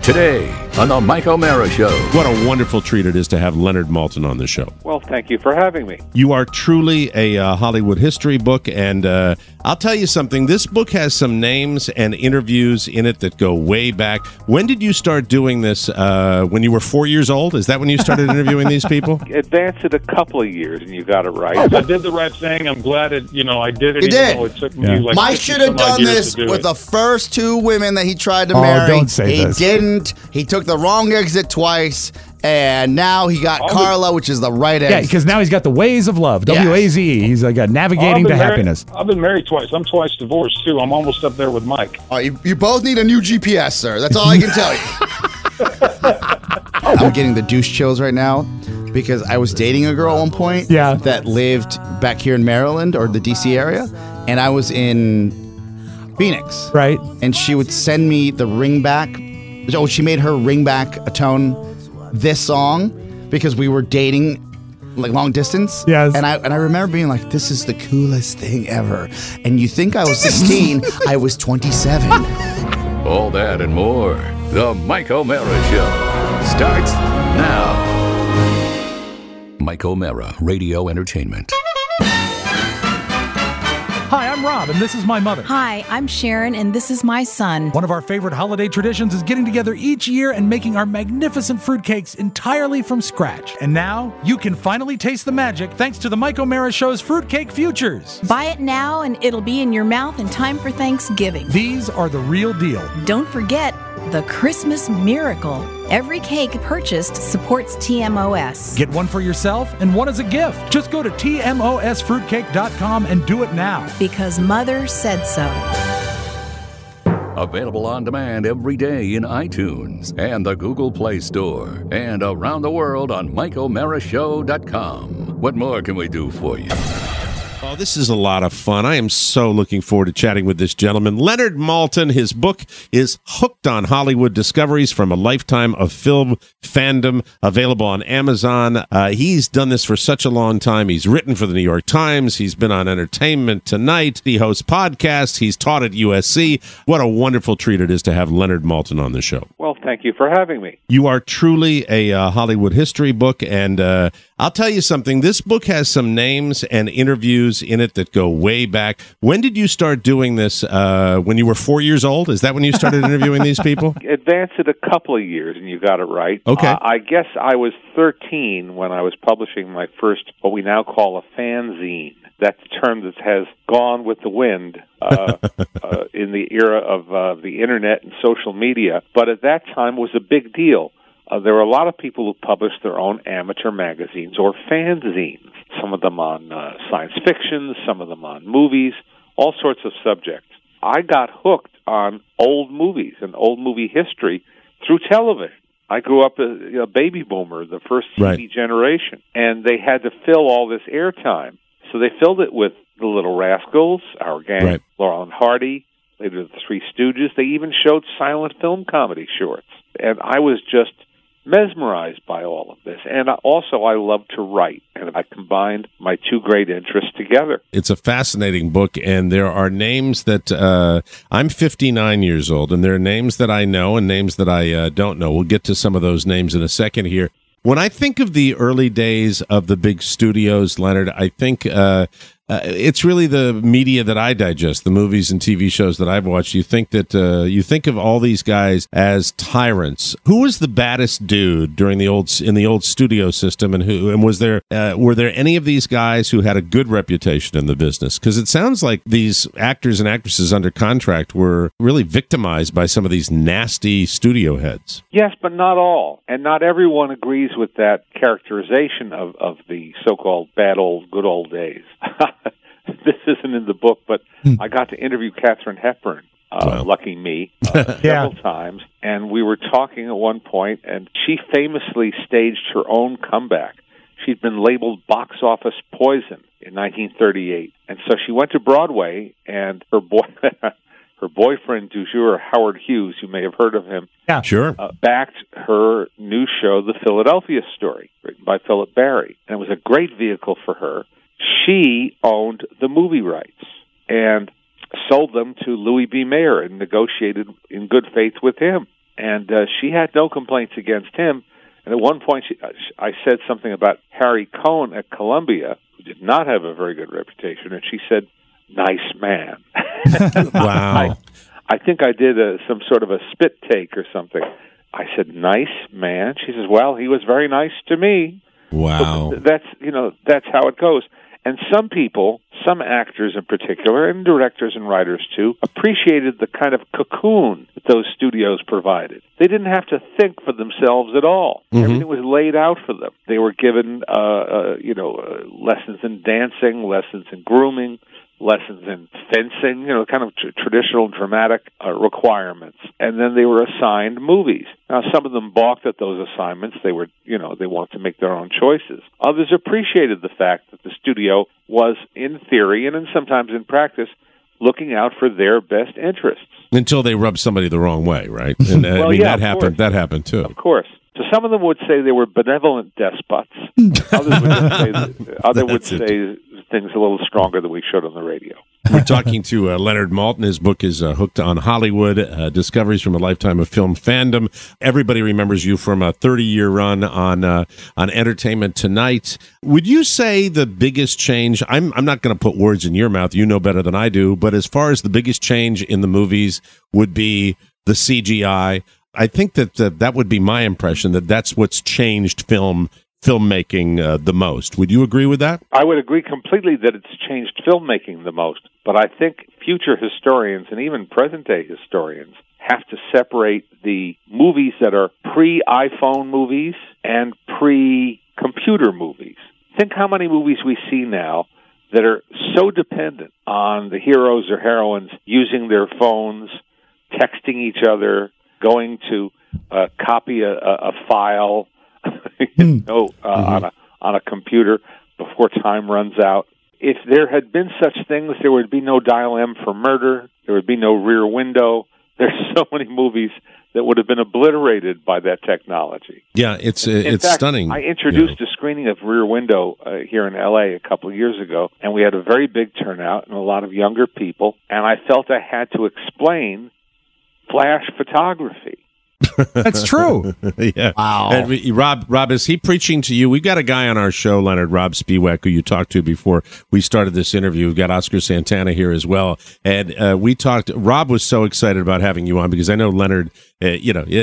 Today on the Mike O'Mara Show. What a wonderful treat it is to have Leonard Maltin on the show. Well, thank you for having me. You are truly a Hollywood history book, and I'll tell you something. This book has some names and interviews in it that go way back. When did you start doing this? When you were 4 years old? Is that when you started interviewing these people? Advance it a couple of years, and you got it right. I did the right thing. I'm glad I did it. You did. It took me like Mike should have done this with the first two women that he tried to marry. Don't say he this. didn't. He took the wrong exit twice, and now he got Carla, which is the right exit. Yeah, because now he's got the ways of love, Yes. W-A-Z-E. He's like navigating to happiness. I've been married twice. I'm twice divorced, too. I'm almost up there with Mike. You both need a new GPS, sir. That's all I can tell you. I'm getting the douche chills right now because I was dating a girl at one point that lived back here in Maryland or the D.C. area, and I was in Phoenix. Right. And she would send me the ringback. Oh, she made her ringback atone this song because we were dating like long distance. Yes. And I remember being like, this is the coolest thing ever. And you think I was 16, I was 27. All that and more. The Mike O'Mara Show starts now. Mike O'Mara, Radio Entertainment. Hi, I'm Rob, and this is my mother. Hi, I'm Sharon, and this is my son. One of our favorite holiday traditions is getting together each year and making our magnificent fruitcakes entirely from scratch. And now, you can finally taste the magic thanks to the Mike O'Mara Show's Fruitcake Futures. Buy it now, and it'll be in your mouth in time for Thanksgiving. These are the real deal. Don't forget the Christmas Miracle. Every cake purchased supports TMOS. Get one for yourself and one as a gift. Just go to TMOSfruitcake.com and do it now. Because Mother said so. Available on demand every day in iTunes and the Google Play Store. And around the world on MikeO'MaraShow.com. What more can we do for you? Oh, this is a lot of fun. I am so looking forward to chatting with this gentleman. Leonard Maltin, his book is Hooked on Hollywood Discoveries from a Lifetime of Film Fandom, available on Amazon. He's done this for such a long time. He's written for the New York Times. He's been on Entertainment Tonight. He hosts podcasts. He's taught at USC. What a wonderful treat it is to have Leonard Maltin on the show. Well, thank you for having me. You are truly a Hollywood history book, and I'll tell you something. This book has some names and interviews in it that go way back. When did you start doing this? When you were 4 years old? Is that when you started interviewing these people? Advance it a couple of years, and you got it right. Okay. I guess I was 13 when I was publishing my first, what we now call a fanzine. That's a term that has gone with the wind in the era of the Internet and social media. But at that time, it was a big deal. There were a lot of people who published their own amateur magazines or fanzines, some of them on science fiction, some of them on movies, all sorts of subjects. I got hooked on old movies and old movie history through television. I grew up a baby boomer, the first TV generation, and they had to fill all this airtime. So they filled it with The Little Rascals, Our Gang, Laurel and Hardy, later The Three Stooges. They even showed silent film comedy shorts. And I was just mesmerized by all of this. And also, I love to write, and I combined my two great interests together. It's a fascinating book, and there are names that I'm 59 years old, and there are names that I know and names that I don't know. We'll get to some of those names in a second here. When I think of the early days of the big studios, Leonard, I think it's really the media that I digest, the movies and TV shows that I've watched. You think that you think of all these guys as tyrants. Who was the baddest dude in the old studio system, and was there were there any of these guys who had a good reputation in the business? Because it sounds like these actors and actresses under contract were really victimized by some of these nasty studio heads. Yes, but not all, and not everyone agrees with that characterization of the so-called bad old, good old days. This isn't in the book, but I got to interview Katharine Hepburn, lucky me, several times, and we were talking at one point, and she famously staged her own comeback. She'd been labeled box office poison in 1938, and so she went to Broadway, and her boyfriend du jour, Howard Hughes, you may have heard of him, backed her new show, The Philadelphia Story, written by Philip Barry, and it was a great vehicle for her. She owned the movie rights and sold them to Louis B. Mayer and negotiated in good faith with him. and she had no complaints against him. And at one point, I said something about Harry Cohn at Columbia, who did not have a very good reputation, and she said, "Nice man." Wow. I think I did some sort of a spit take or something. I said, "Nice man." She says, "Well, he was very nice to me." Wow. So that's how it goes. And some people, some actors in particular, and directors and writers too, appreciated the kind of cocoon that those studios provided. They didn't have to think for themselves at all. Mm-hmm. Everything was laid out for them. They were given, lessons in dancing, lessons in grooming, lessons in fencing, kind of traditional dramatic requirements. And then they were assigned movies. Now, some of them balked at those assignments. They were, they wanted to make their own choices. Others appreciated the fact that the studio was, in theory and sometimes in practice, looking out for their best interests. Until they rubbed somebody the wrong way, right? And that happened. That happened too. Of course. So some of them would say they were benevolent despots. Others would say things a little stronger than we should on the radio. We're talking to Leonard Maltin. His book is Hooked on Hollywood, Discoveries from a Lifetime of Film Fandom. Everybody remembers you from a 30-year run on Entertainment Tonight. Would you say the biggest change, I'm not going to put words in your mouth, you know better than I do, but as far as the biggest change in the movies would be the CGI, I think that would be my impression, that's what's changed filmmaking the most. Would you agree with that? I would agree completely that it's changed filmmaking the most, but I think future historians and even present-day historians have to separate the movies that are pre-iPhone movies and pre-computer movies. Think how many movies we see now that are so dependent on the heroes or heroines using their phones, texting each other, going to copy a file on a computer before time runs out. If there had been such things, there would be no Dial M for Murder. There would be no Rear Window. There's so many movies that would have been obliterated by that technology. Yeah, it's fact, stunning. I introduced a screening of Rear Window here in L.A. a couple of years ago, and we had a very big turnout and a lot of younger people, and I felt I had to explain flash photography. That's true. Yeah. Wow. And Rob, is he preaching to you? We've got a guy on our show, Leonard, Rob Spiewak, who you talked to before we started this interview. We've got Oscar Santana here as well. And we talked, Rob was so excited about having you on because I know Leonard, his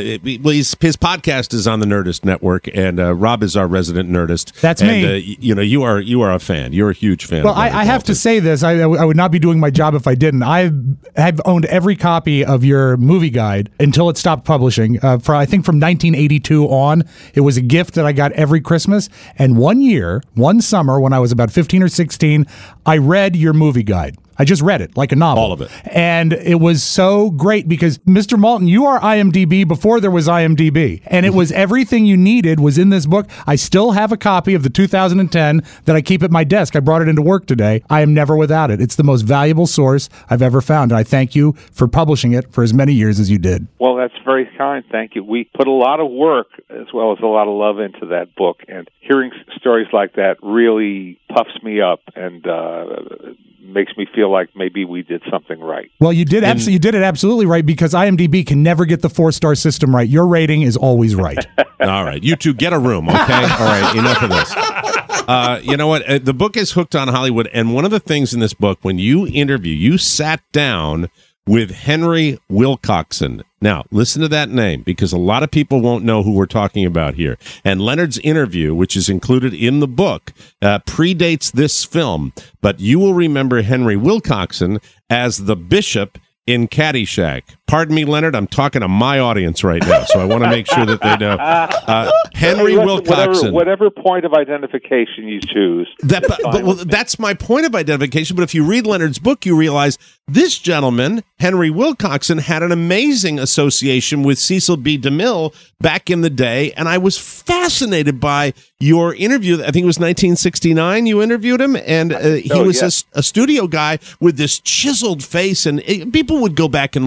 podcast is on the Nerdist Network, and Rob is our resident Nerdist. That's me. You are a fan. You're a huge fan. Well, I have to say this. I would not be doing my job if I didn't. I have owned every copy of your movie guide until it stopped publishing. I think from 1982 on, it was a gift that I got every Christmas. And one summer, when I was about 15 or 16, I read your movie guide. I just read it like a novel. All of it. And it was so great because, Mr. Maltin, you are IMDb before there was IMDb. And it was everything you needed was in this book. I still have a copy of the 2010 that I keep at my desk. I brought it into work today. I am never without it. It's the most valuable source I've ever found. And I thank you for publishing it for as many years as you did. Well, that's very kind. Thank you. We put a lot of work as well as a lot of love into that book. And hearing stories like that really puffs me up and makes me feel like maybe we did something right. Well, you did it absolutely right because IMDb can never get the 4-star system right. Your rating is always right. All right. You two get a room, okay? All right. Enough of this. You know what? The book is Hooked on Hollywood, and one of the things in this book, when you sat down with Henry Wilcoxon. Now, listen to that name, because a lot of people won't know who we're talking about here. And Leonard's interview, which is included in the book, predates this film, but you will remember Henry Wilcoxon as the bishop in Caddyshack. Pardon me, Leonard, I'm talking to my audience right now, so I want to make sure that they know. Henry Wilcoxon. Whatever point of identification you choose. That's my point of identification, but if you read Leonard's book, you realize this gentleman, Henry Wilcoxon, had an amazing association with Cecil B. DeMille back in the day, and I was fascinated by your interview. I think it was 1969 you interviewed him, and he was a studio guy with this chiseled face, and people would go back and look at old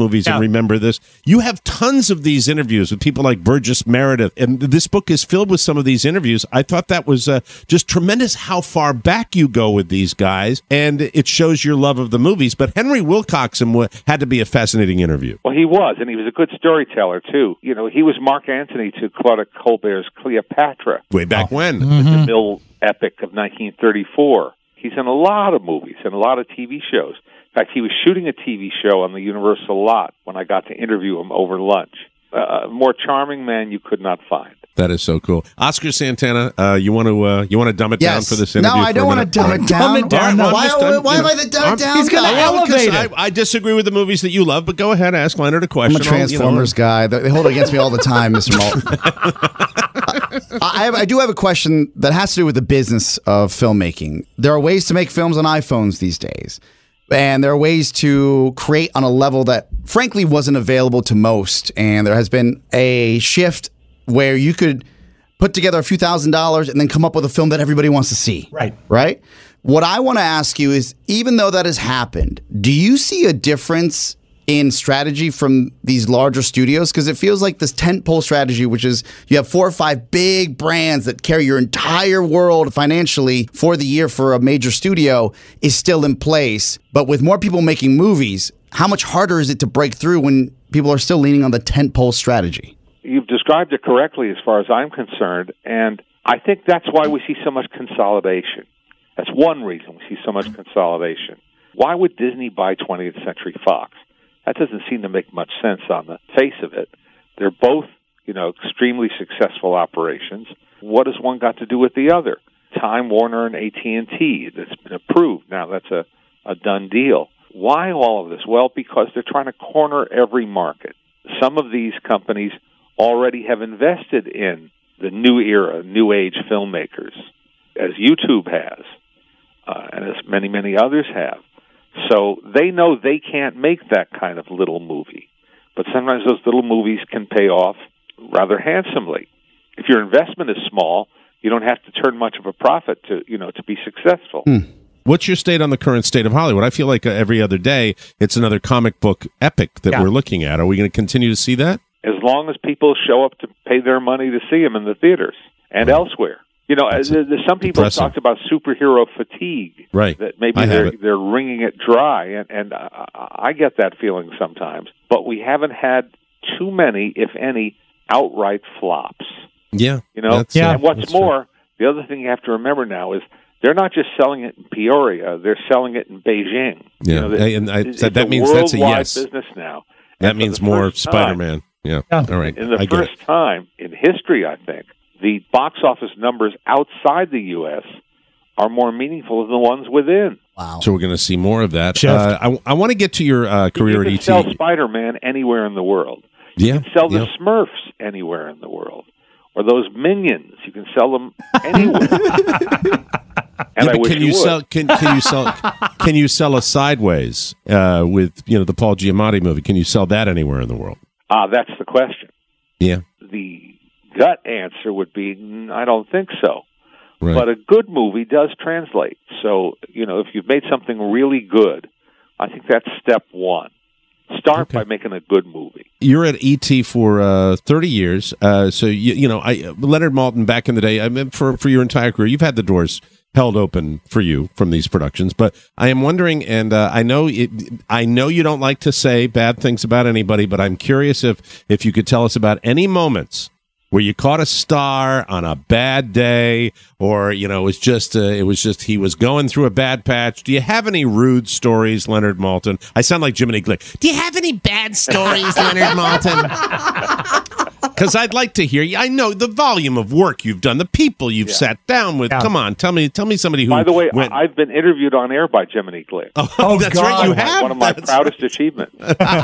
movies and remember this. You have tons of these interviews with people like Burgess Meredith, and this book is filled with some of these interviews. I thought that was just tremendous how far back you go with these guys, and it shows your love of the movies. But Henry Wilcoxon had to be a fascinating interview. Well, he was, and he was a good storyteller, too. You know, he was Mark Antony to Claude Colbert's Cleopatra. Way back when. The DeMille epic of 1934. He's in a lot of movies and a lot of TV shows. In fact, he was shooting a TV show on the Universal lot when I got to interview him over lunch. A more charming man you could not find. That is so cool. Oscar Santana, you want to dumb it down for this interview? No, I don't want to dumb it down. Why am I the dumb down? He's going to elevate it. I disagree with the movies that you love, but go ahead, ask Leonard a question. I'm a Transformers guy. They hold it against me all the time, Mr. Malton. I do have a question that has to do with the business of filmmaking. There are ways to make films on iPhones these days. And there are ways to create on a level that, frankly, wasn't available to most. And there has been a shift where you could put together a few $1,000s and then come up with a film that everybody wants to see. Right? What I want to ask you is, even though that has happened, do you see a difference in strategy from these larger studios? Because it feels like this tentpole strategy, which is you have 4 or 5 big brands that carry your entire world financially for the year for a major studio, is still in place. But with more people making movies, how much harder is it to break through when people are still leaning on the tentpole strategy? You've described it correctly as far as I'm concerned, and I think that's why we see so much consolidation. That's one reason we see so much consolidation. Why would Disney buy 20th Century Fox? That doesn't seem to make much sense on the face of it. They're both, extremely successful operations. What has one got to do with the other? Time Warner and AT&T, that's been approved. Now that's a done deal. Why all of this? Well, because they're trying to corner every market. Some of these companies already have invested in the new era, new age filmmakers, as YouTube has, and as many, many others have. So they know they can't make that kind of little movie. But sometimes those little movies can pay off rather handsomely. If your investment is small, you don't have to turn much of a profit to be successful. What's your state on the current state of Hollywood? I feel like every other day it's another comic book epic that we're looking at. Are we going to continue to see that? As long as people show up to pay their money to see them in the theaters and elsewhere. There's some people have talked about superhero fatigue. Right. That maybe they're wringing it dry, and I get that feeling sometimes. But we haven't had too many, if any, outright flops. Yeah. And what's more, the other thing you have to remember now is they're not just selling it in Peoria; they're selling it in Beijing. Yeah, that means that's a yes. Business now. That means more Spider-Man. Yeah. All right. In the first time in history, I think, the box office numbers outside the U.S. are more meaningful than the ones within. Wow. So we're going to see more of that. I want to get to your career at ET. You can sell Spider-Man anywhere in the world. You can sell the Smurfs anywhere in the world. Or those Minions. You can sell them anywhere. And I wish can you sell a Sideways with the Paul Giamatti movie? Can you sell that anywhere in the world? That's the question. Yeah. The gut answer would be, I don't think so. Right. But a good movie does translate. So, if you've made something really good, I think that's step one. Start by making a good movie. You're at ET for 30 years. So, Leonard Maltin, back in the day, I mean, for your entire career, you've had the doors held open for you from these productions. But I am wondering, and I know you don't like to say bad things about anybody, but I'm curious if you could tell us about any moments where you caught a star on a bad day, or it was just he was going through a bad patch. Do you have any rude stories, Leonard Maltin? I sound like Jiminy Glick. Do you have any bad stories, Leonard Maltin? Because I'd like to hear you. I know the volume of work you've done, the people you've sat down with. Come on, tell me somebody who. By the way, I've been interviewed on air by Jiminy Glick. Oh, that's God. Right. You have one of my proudest achievements.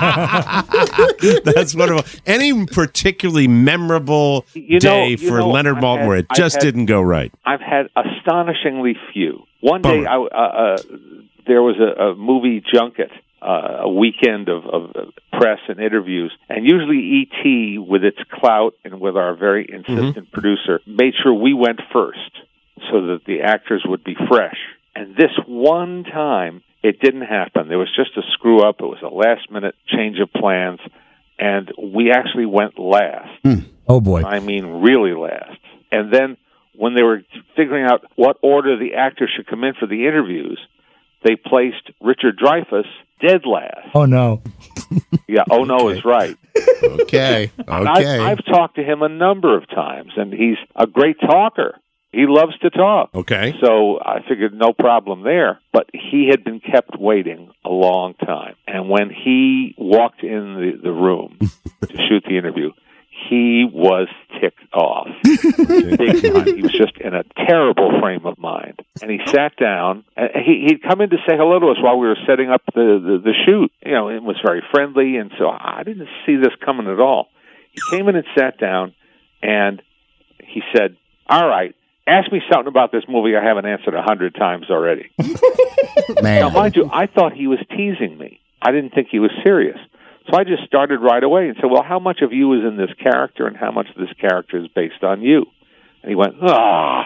That's wonderful. Any particularly memorable day for Leonard Maltin where it just didn't go right? I've had astonishingly few. One day, there was a movie junket. A weekend of press and interviews, and usually E.T., with its clout and with our very insistent producer, made sure we went first so that the actors would be fresh. And this one time, It didn't happen. There was just a screw up. It was a last-minute change of plans, and we actually went last. Oh, boy. I mean, really last. And then when they were figuring out what order the actors should come in for the interviews, they placed Richard Dreyfuss dead last. Oh, no. Yeah, oh, no is right. Okay. I've talked to him a number of times, and he's a great talker. He loves to talk. Okay. So I figured no problem there. But he had been kept waiting a long time. And when he walked in the room to shoot the interview, he was ticked off. Big time. He was just in a terrible frame of mind. And he sat down. And he'd come in to say hello to us while we were setting up the shoot. You know, it was very friendly, and so I didn't see this coming at all. He came in and sat down, and he said, "All right, ask me something about this movie I haven't answered 100 times already." Man. Now, mind you, I thought he was teasing me. I didn't think he was serious. So I just started right away and said, "Well, how much of you is in this character, and how much of this character is based on you?" And he went, "Ah."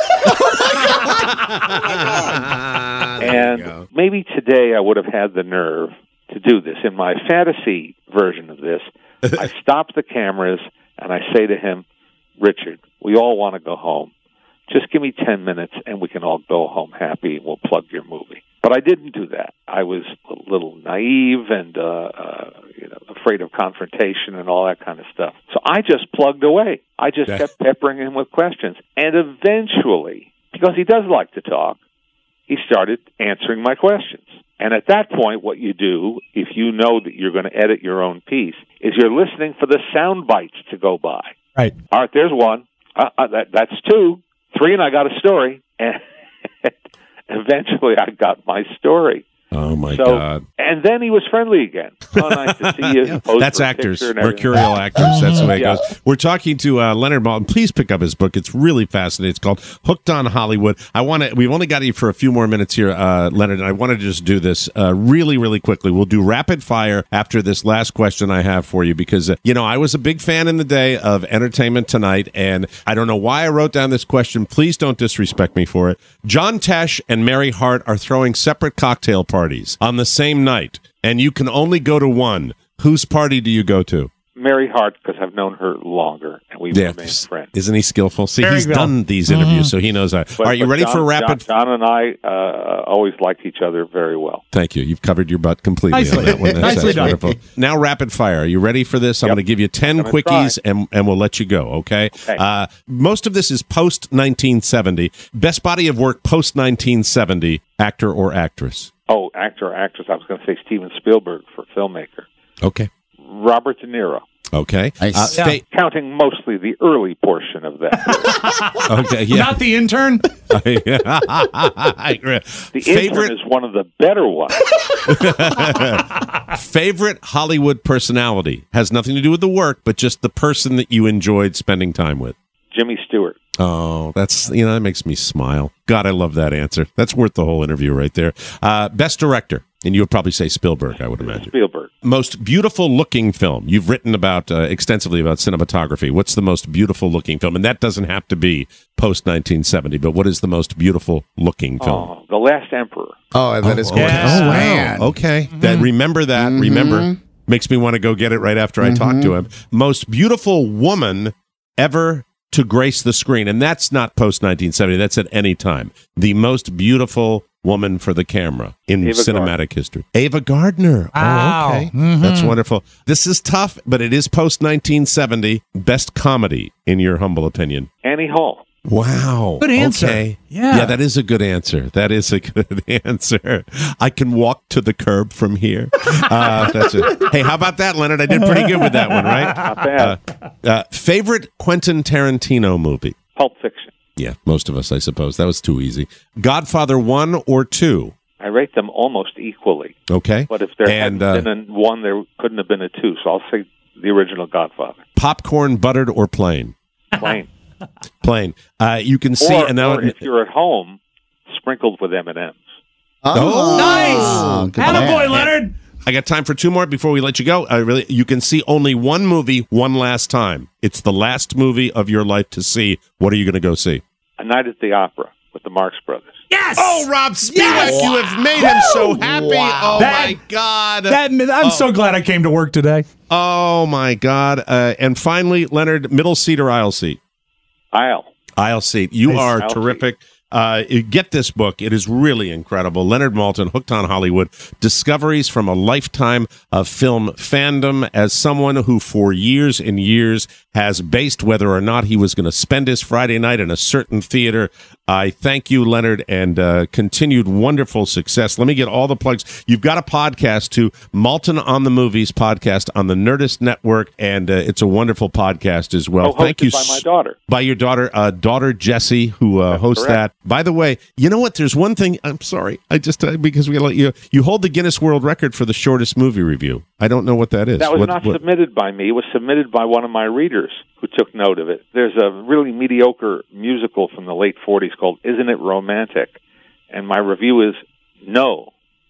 And maybe today I would have had the nerve to do this. In my fantasy version of this, I stop the cameras and I say to him, "Richard, we all want to go home. Just give me 10 minutes and we can all go home happy and we'll plug your movie." But I didn't do that. I was a little naive and afraid of confrontation and all that kind of stuff. So I just plugged away. I just kept peppering him with questions. And eventually, because he does like to talk, he started answering my questions. And at that point, what you do, if you know that you're going to edit your own piece, is you're listening for the sound bites to go by. Right. All right, there's one. That's two. 3, and I got a story. And eventually I got my story. Oh, my God. And then he was friendly again. Oh, nice to see you. That's actors, mercurial actors. That's the way it goes. We're talking to Leonard Maltin. Please pick up his book. It's really fascinating. It's called Hooked on Hollywood. We've only got you for a few more minutes here, Leonard, and I want to just do this really, really quickly. We'll do rapid fire after this last question I have for you because, I was a big fan in the day of Entertainment Tonight, and I don't know why I wrote down this question. Please don't disrespect me for it. John Tesh and Mary Hart are throwing separate cocktail parties on the same night, and you can only go to one. Whose party do you go to? Mary Hart, because I've known her longer, and we've remained friends. Isn't he skillful? See, he's done these interviews, so he knows that. All right, you ready for rapid? John and I always liked each other very well. Thank you. You've covered your butt completely on that one. That's wonderful. Now, rapid fire. Are you ready for this? I'm going to give you 10 quickies, and we'll let you go, okay? Most of this is post-1970. Best body of work post-1970, actor or actress? Oh, actor or actress. I was going to say Steven Spielberg for filmmaker. Okay. Robert De Niro. Okay. Counting mostly the early portion of that. Okay, yeah. Not The Intern? The Intern is one of the better ones. Favorite Hollywood personality? Has nothing to do with the work, but just the person that you enjoyed spending time with. Jimmy Stewart. Oh, that's, that makes me smile. God, I love that answer. That's worth the whole interview right there. Best director. And you would probably say Spielberg, I would imagine. Spielberg. Most beautiful looking film. You've written about extensively about cinematography. What's the most beautiful looking film? And that doesn't have to be post 1970, but what is the most beautiful looking film? Oh, The Last Emperor. Oh, that is gorgeous. Yeah. Oh, man. Okay. Mm-hmm. Remember that. Mm-hmm. Remember. Makes me want to go get it right after I talk to him. Most beautiful woman ever to grace the screen. And that's not post 1970. That's at any time. The most beautiful woman for the camera in cinematic history. Ava Gardner. Wow. Oh, okay. That's wonderful. This is tough, but it is post 1970. Best comedy, in your humble opinion? Annie Hall. Wow. Good answer. Okay. Yeah, that is a good answer. That is a good answer. I can walk to the curb from here. That's it. Hey, how about that, Leonard? I did pretty good with that one, right? Not bad. Favorite Quentin Tarantino movie? Pulp Fiction. Yeah, most of us, I suppose. That was too easy. Godfather 1 or 2? I rate them almost equally. Okay. But if there hadn't been a 1, there couldn't have been a 2. So I'll say the original Godfather. Popcorn, buttered, or plain? Plain. Plain. You can see... Or if you're at home, sprinkled with M&Ms. Oh, nice! Attaboy, Leonard! I got time for 2 more before we let you go. You can see only one movie one last time. It's the last movie of your life to see. What are you going to go see? A Night at the Opera. with the Marx Brothers. Yes! Oh, Rob Spiewak, you have made him so happy. Wow. Oh, my God. I'm so glad I came to work today. Oh, my God. And finally, Leonard, middle seat or aisle seat? Aisle seat. You Nice. are Aisle terrific. Get this book. It is really incredible. Leonard Maltin, Hooked on Hollywood, Discoveries from a Lifetime of Film Fandom. As someone who for years and years has based whether or not he was going to spend his Friday night in a certain theater, I thank you, Leonard, and continued wonderful success. Let me get all the plugs. You've got a podcast too, Maltin on the Movies podcast on the Nerdist Network, and it's a wonderful podcast as well. Thank you. By my daughter. By your daughter Jessie, who hosts correct. that. By the way, you know what? There's one thing. I'm sorry. I just because we let you hold the Guinness World Record for the shortest movie review. I don't know what that is. That was not submitted by me. It was submitted by one of my readers who took note of it. There's a really mediocre musical from the late 40s called Isn't It Romantic? And my review is no.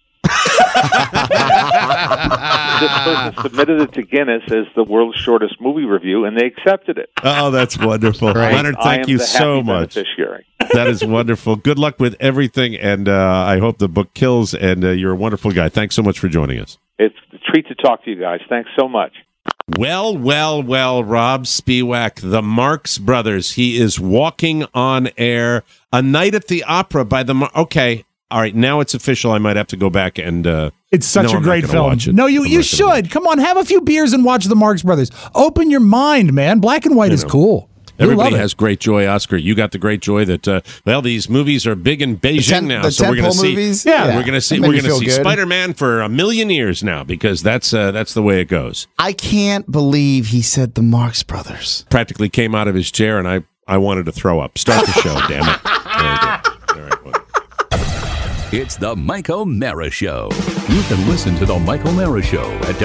This person submitted it to Guinness as the world's shortest movie review, and they accepted it. Oh, that's wonderful. Right. Leonard, I thank am you the so happy much. beneficiary. That is wonderful. Good luck with everything, and I hope the book kills, and you're a wonderful guy. Thanks so much for joining us. It's a treat to talk to you guys. Thanks so much. Well, Rob Spiewak, the Marx Brothers. He is walking on air. A Night at the Opera by the Okay, all right, now it's official. I might have to go back and... It's such a I'm great not gonna film. watch it. No, I'm you not gonna should. watch it. Come on, have a few beers and watch the Marx Brothers. Open your mind, man. Black and white is cool. You'll Everybody love it. has great joy, Oscar. You got the great joy that these movies are big in Beijing now, the so we're going to tentpole see. movies? Yeah. we're going to see. That made We're me going to feel see good. Spider-Man for 1,000,000 years now because that's the way it goes. I can't believe he said the Marx Brothers. Practically came out of his chair, and I wanted to throw up. Start the show, damn it. There you go. All right, well. It's the Mike O'Mara Show. You can listen to the Mike O'Mara Show at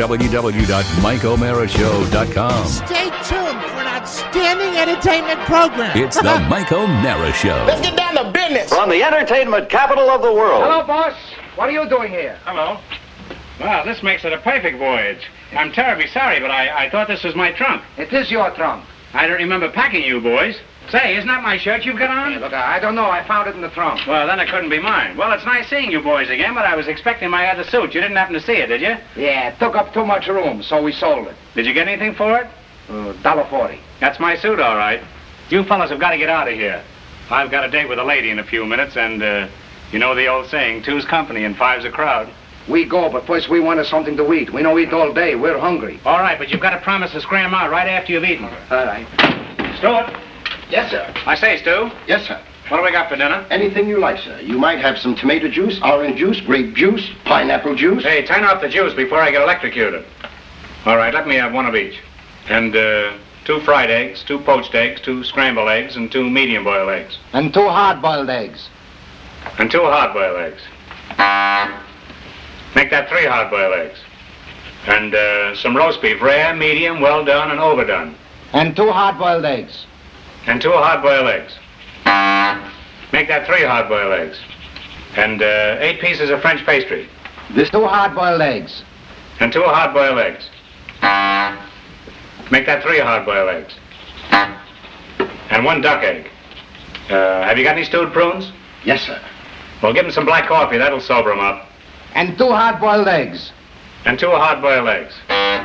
www.mikeomarashow.com. Stay tuned for an outstanding entertainment program. It's the Mike O'Mara Show. Let's get down to business. From the entertainment capital of the world. Hello, boss. What are you doing here? Hello. Well, this makes it a perfect voyage. I'm terribly sorry, but I thought this was my trunk. It is your trunk. I don't remember packing you boys. Say, isn't that my shirt you've got on? Hey, look, I don't know. I found it in the trunk. Well, then it couldn't be mine. Well, it's nice seeing you boys again, but I was expecting my other suit. You didn't happen to see it, did you? Yeah, it took up too much room, so we sold it. Did you get anything for it? $1.40. That's my suit, all right. You fellas have got to get out of here. I've got a date with a lady in a few minutes, and, you know the old saying, two's company and five's a crowd. We go, but first we wanted something to eat. We don't eat all day. We're hungry. All right, but you've got to promise to scram out right after you've eaten. All right. Stuart. Yes, sir. I say, Stu, Yes, sir. what do we got for dinner? Anything you like, sir. You might have some tomato juice, orange juice, grape juice, pineapple juice. Hey, turn off the juice before I get electrocuted. All right, let me have one of each. And 2 fried eggs, 2 poached eggs, 2 scrambled eggs, and 2 medium-boiled eggs. And 2 hard-boiled eggs. And 2 hard-boiled eggs. Make that 3 hard-boiled eggs. And some roast beef, rare, medium, well done, and overdone. And 2 hard-boiled eggs. And 2 hard-boiled eggs. Make that 3 hard-boiled eggs. And 8 pieces of French pastry. This 2 hard-boiled eggs. And 2 hard-boiled eggs. Make that 3 hard-boiled eggs. And 1 duck egg. Have you got any stewed prunes? Yes, sir. Well, give them some black coffee. That'll sober them up. And 2 hard-boiled eggs. And 2 hard-boiled eggs.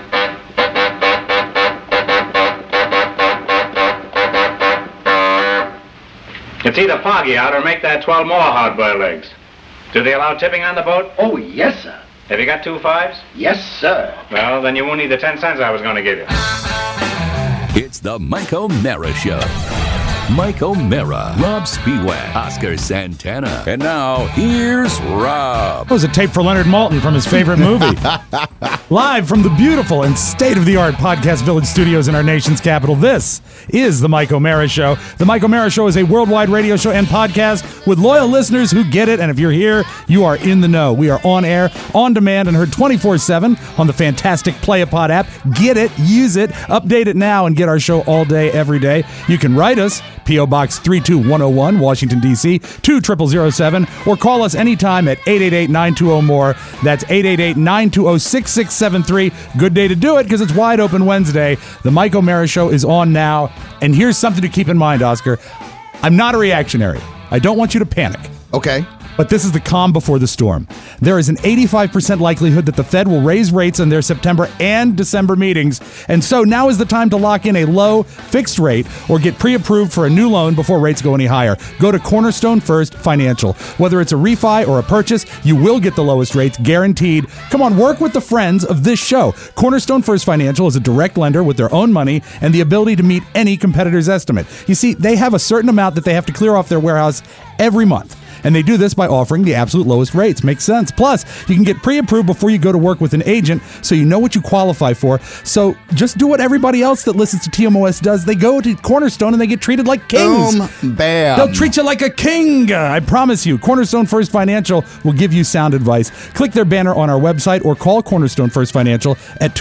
It's either foggy out or make that 12 more hard-boiled eggs. Do they allow tipping on the boat? Oh, yes, sir. Have you got 2 5s? Yes, sir. Well, then you won't need the 10 cents I was going to give you. It's the Mike O'Mara Show. Mike O'Mara, Rob Spiewak, Oscar Santana. And now, here's Rob. That was a tape for Leonard Maltin from his favorite movie. Live from the beautiful and state-of-the-art Podcast Village studios in our nation's capital, this is The Mike O'Mara Show. The Mike O'Mara Show is a worldwide radio show and podcast with loyal listeners who get it, and if you're here, you are in the know. We are on air, on demand, and heard 24/7 on the fantastic Playapod app. Get it, use it, update it now, and get our show all day, every day. You can write us, P.O. Box 32101, Washington, D.C., 20007, or call us anytime at 888-920-MORE. That's 888-920-6673. Good day to do it because it's Wide Open Wednesday. The Mike O'Mara Show is on now. And here's something to keep in mind, Oscar. I'm not a reactionary. I don't want you to panic. Okay. But this is the calm before the storm. There is an 85% likelihood that the Fed will raise rates in their September and December meetings. And so now is the time to lock in a low fixed rate or get pre-approved for a new loan before rates go any higher. Go to Cornerstone First Financial. Whether it's a refi or a purchase, you will get the lowest rates guaranteed. Come on, work with the friends of this show. Cornerstone First Financial is a direct lender with their own money and the ability to meet any competitor's estimate. You see, they have a certain amount that they have to clear off their warehouse every month. And they do this by offering the absolute lowest rates. Makes sense. Plus, you can get pre-approved before you go to work with an agent, so you know what you qualify for. So just do what everybody else that listens to TMOS does. They go to Cornerstone and they get treated like kings. Boom, bam. They'll treat you like a king. I promise you. Cornerstone First Financial will give you sound advice. Click their banner on our website or call Cornerstone First Financial at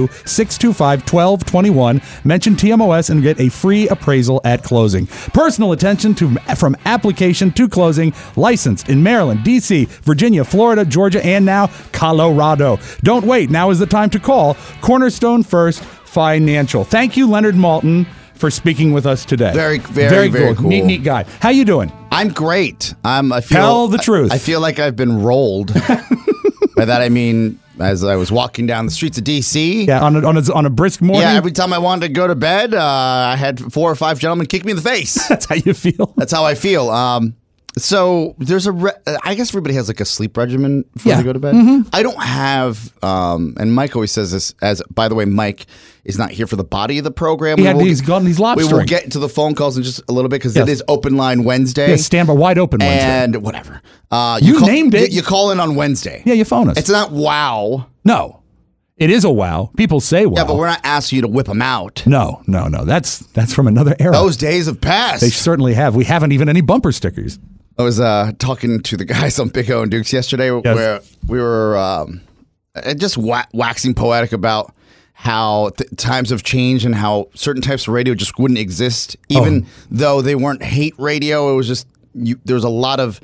202-625-1221. Mention TMOS and get a free appraisal at closing. Personal attention from application to closing. Licensed in Maryland, D.C., Virginia, Florida, Georgia, and now Colorado. Don't wait. Now is the time to call Cornerstone First Financial. Thank you, Leonard Maltin, for speaking with us today. Very cool. Neat guy. How you doing? I'm great. Tell the truth. I feel like I've been rolled. By that I mean, as I was walking down the streets of D.C. Yeah, on a brisk morning. Yeah, every time I wanted to go to bed, I had 4 or 5 gentlemen kick me in the face. That's how you feel? That's how I feel. So there's I guess everybody has like a sleep regimen before they go to bed. Mm-hmm. I don't have, and Mike always says this, as by the way, Mike is not here for the body of the program. He's lobstering. We will get to the phone calls in just a little bit because it is Open Line Wednesday. Yeah, stand by wide open Wednesday. And whatever. You named it. You call in on Wednesday. Yeah, you phone us. It's not wow. No. It is a wow. People say wow. Yeah, but we're not asking you to whip them out. No. That's from another era. Those days have passed. They certainly have. We haven't even any bumper stickers. I was talking to the guys on Big O and Dukes yesterday where we were just waxing poetic about how times have changed and how certain types of radio just wouldn't exist, even though they weren't hate radio. It was just there was a lot of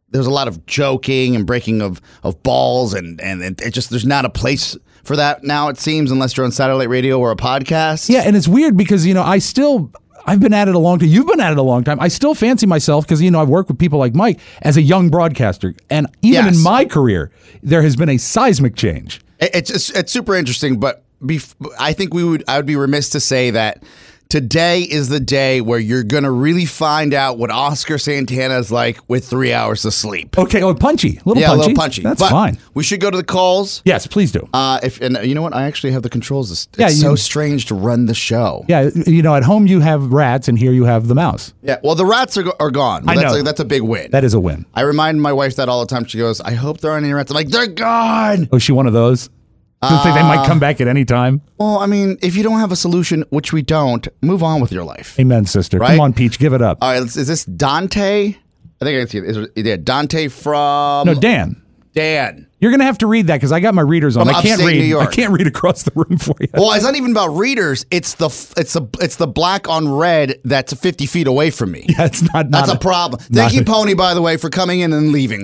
joking and breaking of balls and it just there's not a place for that now, it seems, unless you're on satellite radio or a podcast. Yeah, and it's weird because I've been at it a long time. You've been at it a long time. I still fancy myself, because, I've worked with people like Mike, as a young broadcaster. And even in my career, there has been a seismic change. It's super interesting, but I think I would be remiss to say that today is the day where you're going to really find out what Oscar Santana is like with 3 hours of sleep. Okay, punchy. A little punchy. That's fine. We should go to the calls. Yes, please do. And you know what? I actually have the controls. It's so strange to run the show. Yeah, at home you have rats, and here you have the mouse. Yeah, well, the rats are gone. Well, I know. That's a big win. That is a win. I remind my wife that all the time. She goes, I hope there aren't any rats. I'm like, they're gone. Oh, is she one of those? Do you think they might come back at any time? Well, I mean, if you don't have a solution, which we don't, move on with your life. Amen, sister. Right? Come on, Peach, give it up. All right, is this Dante? I think I can see it. Is Dante from... No, Dan. Dan. You're going to have to read that because I got my readers on. From I can't read. New York. I can't read across the room for you. Well, it's not even about readers. It's the black on red that's 50 feet away from me. Yeah, it's not. That's a problem. Thank you, Pony, by the way, for coming in and leaving.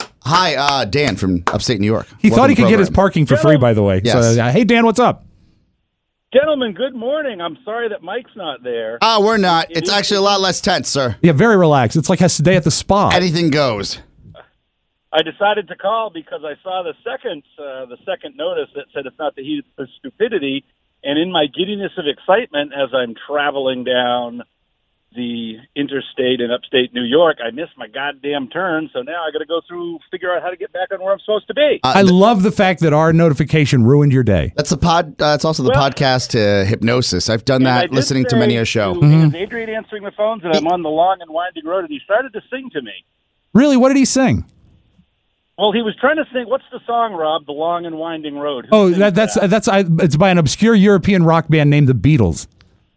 Hi, Dan from upstate New York. He thought he could get his parking for free, by the way. Yes. So, hey, Dan, what's up? Gentlemen, good morning. I'm sorry that Mike's not there. We're not. It's actually a lot less tense, sir. Yeah, very relaxed. It's like a day at the spa. Anything goes. I decided to call because I saw the second notice that said it's not the heat of stupidity, and in my giddiness of excitement as I'm traveling down the interstate in upstate New York, I missed my goddamn turn, so now I got to figure out how to get back on where I'm supposed to be. I love the fact that our notification ruined your day. That's it's also the podcast Hypnosis. I've done that listening to many a show. Is Adrian answering the phones, and I'm on the long and winding road, and he started to sing to me. Really? What did he sing? Well, he was trying to sing. What's the song, Rob? The Long and Winding Road. It's by an obscure European rock band named the Beatles.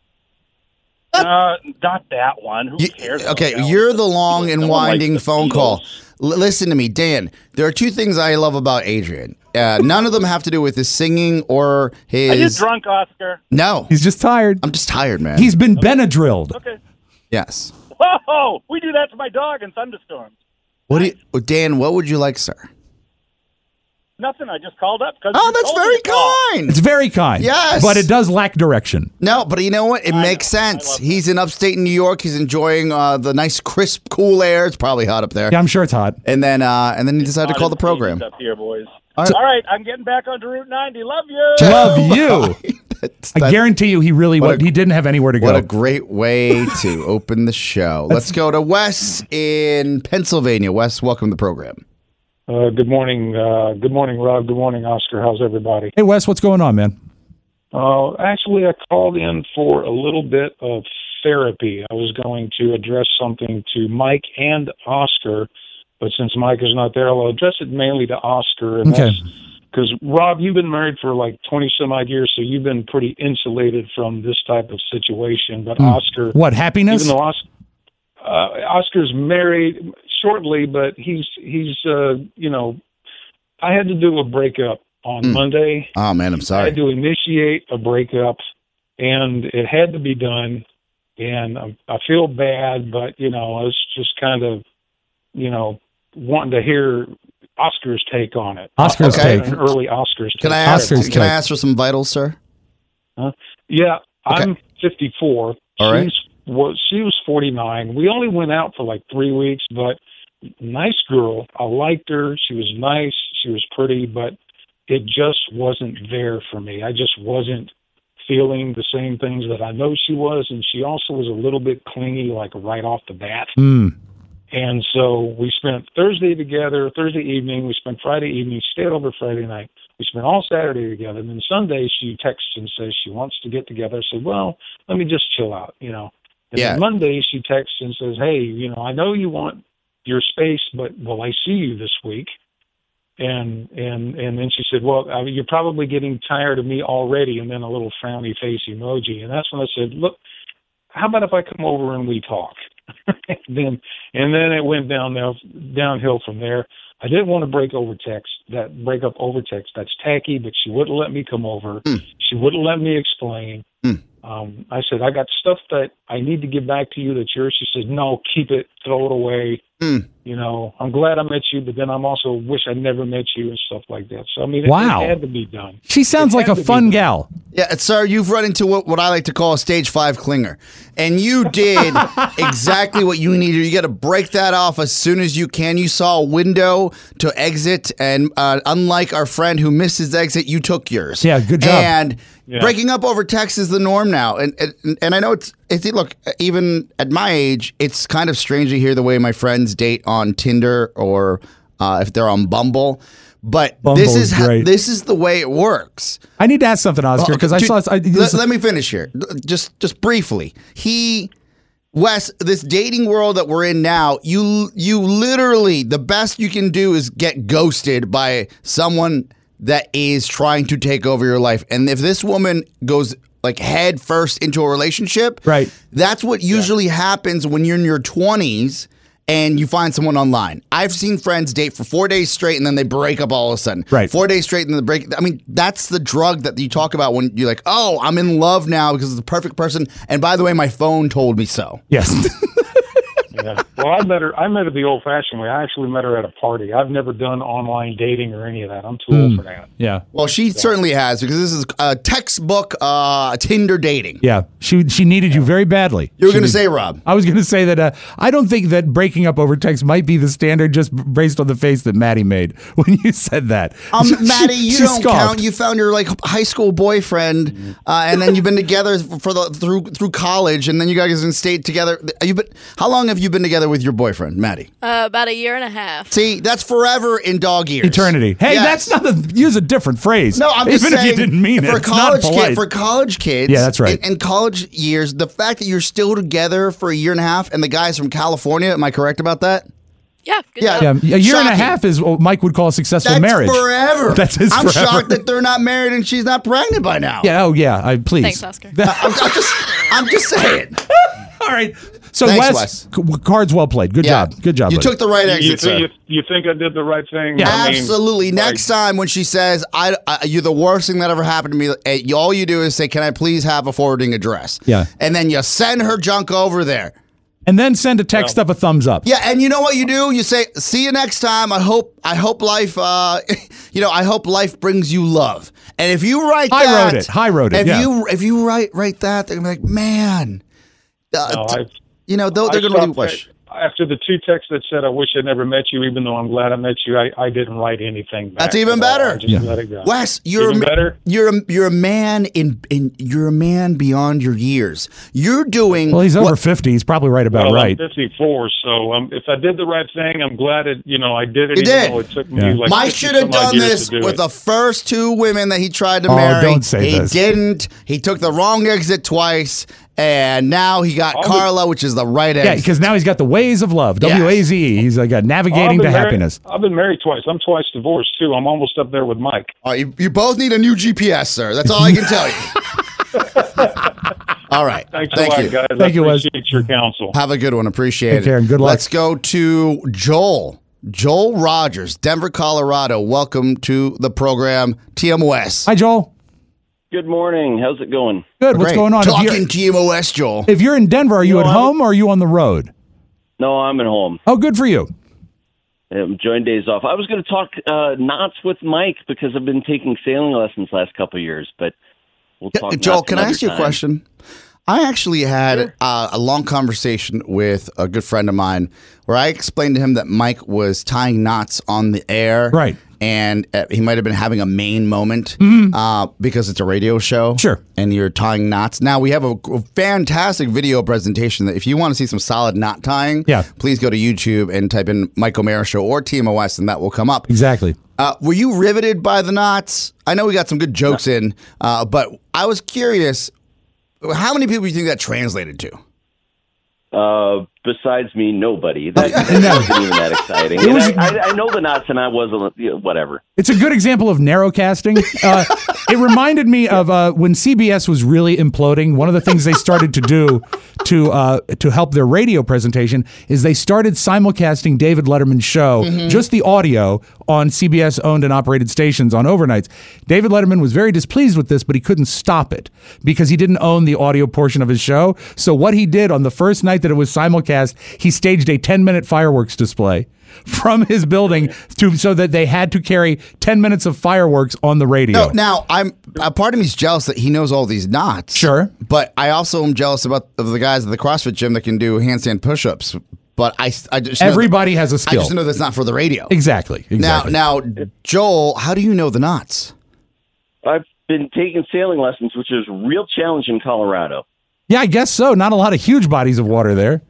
Not that one. Who cares? Okay, you're the long and winding phone call. Listen to me, Dan. There are two things I love about Adrian. None of them have to do with his singing or his... Are you drunk, Oscar? No. He's just tired. I'm just tired, man. He's been Benadrylled. Okay. Yes. Whoa! We do that to my dog in thunderstorms. Dan, what would you like, sir? Nothing. I just called up because. Oh, that's very kind. It's very kind. Yes. But it does lack direction. No, but you know what? It makes sense. He's in upstate New York. He's enjoying the nice, crisp, cool air. It's probably hot up there. Yeah, I'm sure it's hot. And then he decided to call the program. Up here, boys. All right, I'm getting back onto Route 90. Love you. Love you. I guarantee you, he really he didn't have anywhere to go. What a great way to open the show. Let's go to Wes in Pennsylvania. Wes, welcome to the program. Good morning. Good morning, Rob. Good morning, Oscar. How's everybody? Hey, Wes, what's going on, man? Actually, I called in for a little bit of therapy. I was going to address something to Mike and Oscar, but since Mike is not there, I'll address it mainly to Oscar. And okay. Because, Rob, you've been married for like 20-some-odd years, so you've been pretty insulated from this type of situation. But Oscar... What, happiness? Even though Oscar's married shortly, but he's I had to do a breakup on Monday. Oh, man, I'm sorry. I had to initiate a breakup, and it had to be done. And I feel bad, but, I was just kind of, wanting to hear Oscar's take on it. Oscar's take. An early Oscar's take. Can I ask for some vitals, sir? Yeah, okay. I'm 54. All right. She was 49. We only went out for like 3 weeks, but nice girl. I liked her. She was nice. She was pretty, but it just wasn't there for me. I just wasn't feeling the same things that I know she was, and she also was a little bit clingy, like right off the bat. And so we spent Thursday together, Thursday evening. We spent Friday evening, stayed over Friday night. We spent all Saturday together. And then Sunday she texts and says she wants to get together. I said, well, let me just chill out, And then Monday she texts and says, hey, I know you want your space, but will I see you this week? And then she said, well, you're probably getting tired of me already. And then a little frowny face emoji. And that's when I said, look, how about if I come over and we talk? and then it went downhill from there. I didn't want to break up over text. That's tacky, but she wouldn't let me come over. She wouldn't let me explain. I said, I got stuff that I need to give back to you that's yours. She said, no, keep it, throw it away. I'm glad I met you, but then I'm also wish I never met you and stuff like that. So, it had to be done. She sounds like a fun gal. Yeah, sir, you've run into what I like to call a stage 5 clinger. And you did exactly what you needed. You got to break that off as soon as you can. You saw a window to exit, and unlike our friend who missed his exit, you took yours. Yeah, good job. And breaking up over text is the norm now. And I know it's look, even at my age, it's kind of strange to hear the way my friends date on Tinder or if they're on Bumble. But this is the way it works. I need to ask something, Oscar, because let me finish here, just briefly. Wes, this dating world that we're in now, you literally, the best you can do is get ghosted by someone that is trying to take over your life. And if this woman goes like head first into a relationship, right, that's what usually happens when you're in your 20s. And you find someone online. I've seen friends date for 4 days straight and then they break up all of a sudden. Right. 4 days straight and then they break. That's the drug that you talk about when you're like, oh, I'm in love now because it's the perfect person. And by the way, my phone told me so. Yes. Yeah. Well, I met her the old-fashioned way. I actually met her at a party. I've never done online dating or any of that. I'm too old for that. Yeah. Well, she certainly has, because this is a textbook Tinder dating. Yeah. She needed you very badly. You were going to say, Rob. I was going to say that I don't think that breaking up over text might be the standard, just based on the face that Maddie made when you said that. Maddie, you don't count. You found your high school boyfriend, and then you've been together through college, and then you guys have stayed together. How long have you been together with your boyfriend, Maddie? About a year and a half. See, that's forever in dog years. Eternity. Hey, that's not use a different phrase. No, I'm just saying. Even if you didn't mean it, it's not polite. For college kids. Yeah, that's right. In college years, the fact that you're still together for a year and a half, and the guy's from California, am I correct about that? Yeah, good job. A year and a half is what Mike would call a successful marriage. Forever. That's his I'm forever. shocked that they're not married and she's not pregnant by now. Yeah, please. Thanks, Oscar. I'm just saying. All right. So Thanks, Wes, cards well played. Good job. Good job. You buddy. took the right exit, sir. You think I did the right thing? Yeah. Absolutely. Next time when she says, you're the worst thing that ever happened to me, all you do is say, can I please have a forwarding address? Yeah. And then you send her junk over there. And then send a text of a thumbs up. Yeah, and you know what you do? You say, "See you next time. I hope life, I hope life brings you love." And if you write that, High wrote it. If you write that, they're gonna be like, "Man, they're gonna really wish." After the 2 texts that said, "I wish I never met you," even though I'm glad I met you, I didn't write anything back. That's even better. I just let it go. Wes, you're a man you're a man beyond your years. You're doing well. He's over 50. He's probably right about right. I'm 54, so if I did the right thing, I'm glad I did it. You did. It took me like Mike should have done this with the first 2 women that he tried to marry. Don't say this. He didn't. He took the wrong exit twice. And now he got Carla, which is the right exit. Yeah, because now he's got the ways of love, W-A-Z-E. He's like navigating to happiness. I've been married twice. I'm twice divorced, too. I'm almost up there with Mike. You both need a new GPS, sir. That's all I can tell you. All right. Thanks a lot, guys. Thank you, Wes. Appreciate your counsel. Have a good one. Appreciate it. Take care and good luck. Let's go to Joel. Joel Rogers, Denver, Colorado. Welcome to the program, TMOS. Hi, Joel. Good morning. How's it going? Good. What's going on? Talking TMOS, Joel. If you're in Denver, are you at home or are you on the road? No, I'm at home. Oh, good for you. I'm enjoying days off. I was going to talk knots with Mike because I've been taking sailing lessons last couple of years, but we'll talk. Joel, can I ask you a question? I actually had a long conversation with a good friend of mine where I explained to him that Mike was tying knots on the air. Right. And he might have been having a main moment because it's a radio show. Sure. And you're tying knots. Now, we have a fantastic video presentation that if you want to see some solid knot tying, please go to YouTube and type in Mike O'Mara Show or TMOS, and that will come up. Exactly. Were you riveted by the knots? I know we got some good jokes in, but I was curious, how many people do you think that translated to? Besides me, nobody. That wasn't even that exciting. I know the knots, and I wasn't, whatever. It's a good example of narrowcasting. It reminded me of when CBS was really imploding. One of the things they started to do to help their radio presentation is they started simulcasting David Letterman's show, just the audio, on CBS-owned and operated stations on overnights. David Letterman was very displeased with this, but he couldn't stop it because he didn't own the audio portion of his show. So what he did on the first night that it was simulcast, he staged a 10-minute fireworks display from his building so that they had to carry 10 minutes of fireworks on the radio. Now, a part of me is jealous that he knows all these knots. Sure. But I also am jealous of the guys at the CrossFit gym that can do handstand push-ups. But I just everybody has a skill. I just know that's not for the radio. Exactly. Now, Joel, how do you know the knots? I've been taking sailing lessons, which is real challenge in Colorado. Yeah, I guess so. Not a lot of huge bodies of water there.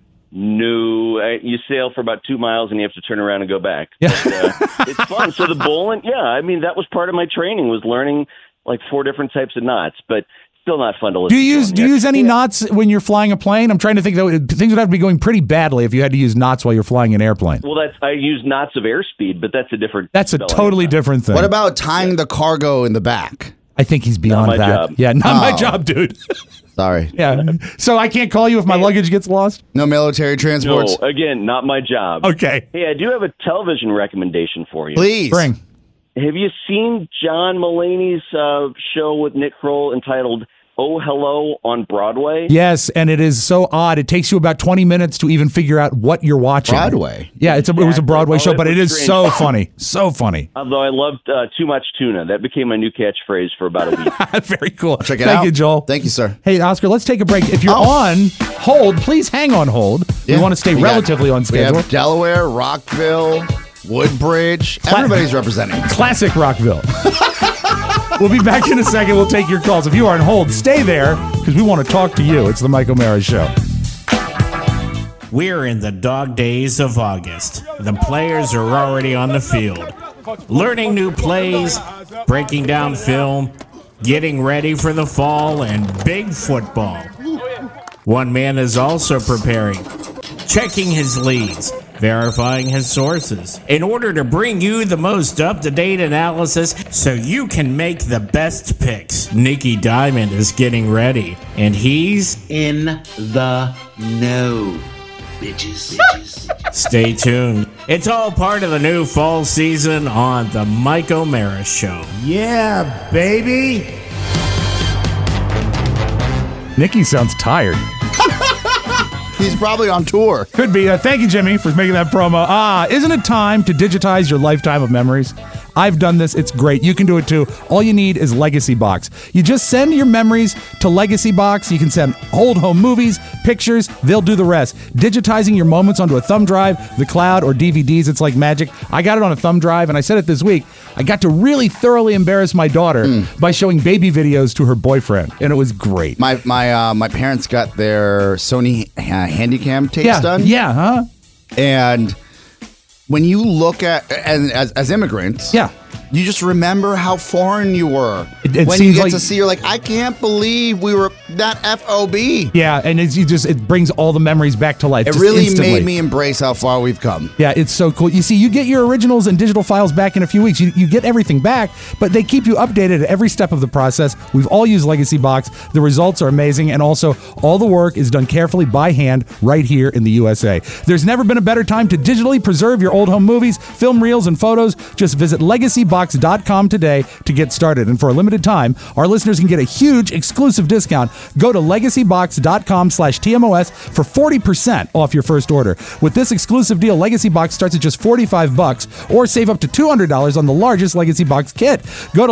No, you sail for about 2 miles and you have to turn around and go back. Yeah. But, it's fun. So the bowling, that was part of my training, was learning like 4 different types of knots, but still not fun to listen to. Do you use any knots when you're flying a plane? I'm trying to think, though, things would have to be going pretty badly if you had to use knots while you're flying an airplane. Well, I use knots of airspeed, but that's a different. That's a totally different thing. What about tying the cargo in the back? I think he's beyond that. Job. Yeah, not my job, dude. Sorry. Yeah. So I can't call you if my luggage gets lost? No military transports? No, again, not my job. Okay. Hey, I do have a television recommendation for you. Please. Bring. Have you seen John Mulaney's show with Nick Kroll entitled Oh Hello on Broadway? Yes, and it is so odd. It takes you about 20 minutes to even figure out what you're watching. Broadway? Yeah, it was a Broadway show, but it is so funny. So funny. Although I loved Too Much Tuna. That became my new catchphrase for about a week. Very cool. Check it out. Thank you, Joel. Thank you, sir. Hey, Oscar, let's take a break. If you're on hold, please hang on hold. We want to stay relatively on schedule. We have Delaware, Rockville, Woodbridge. Everybody's representing. Classic Rockville. We'll be back in a second. We'll take your calls. If you are on hold, stay there because we want to talk to you. It's the Mike O'Mara Show. We're in the dog days of August. The players are already on the field, learning new plays, breaking down film, getting ready for the fall and big football. One man is also preparing, checking his leads, verifying his sources, in order to bring you the most up-to-date analysis so you can make the best picks. Nicky Diamond is getting ready, and he's in the know, bitches. Stay tuned. It's all part of the new fall season on the Mike O'Mara Show. Yeah, baby. Nicky sounds tired. He's probably on tour. Could be. Thank you, Jimmy, for making that promo. Isn't it time to digitize your lifetime of memories? I've done this. It's great. You can do it too. All you need is Legacy Box. You just send your memories to Legacy Box. You can send old home movies, pictures. They'll do the rest. Digitizing your moments onto a thumb drive, the cloud, or DVDs, it's like magic. I got it on a thumb drive, and I said it this week. I got to really thoroughly embarrass my daughter by showing baby videos to her boyfriend, and it was great. My parents got their Sony Handycam tapes done. Yeah, huh? And when you look at, as immigrants, you just remember how foreign you were. When you get to see, you're like, I can't believe we were that FOB. Yeah, and it brings all the memories back to life. It really made me embrace how far we've come. Yeah, it's so cool. You see, you get your originals and digital files back in a few weeks. You get everything back, but they keep you updated at every step of the process. We've all used Legacy Box. The results are amazing, and also all the work is done carefully by hand right here in the USA. There's never been a better time to digitally preserve your old home movies, film reels, and photos. Just visit LegacyBox.com today to get started. And for a limited time, our listeners can get a huge exclusive discount. Go to LegacyBox.com/TMOS for 40% off your first order. With this exclusive deal, Legacy Box starts at just $45 or save up to $200 on the largest Legacy Box kit. Go to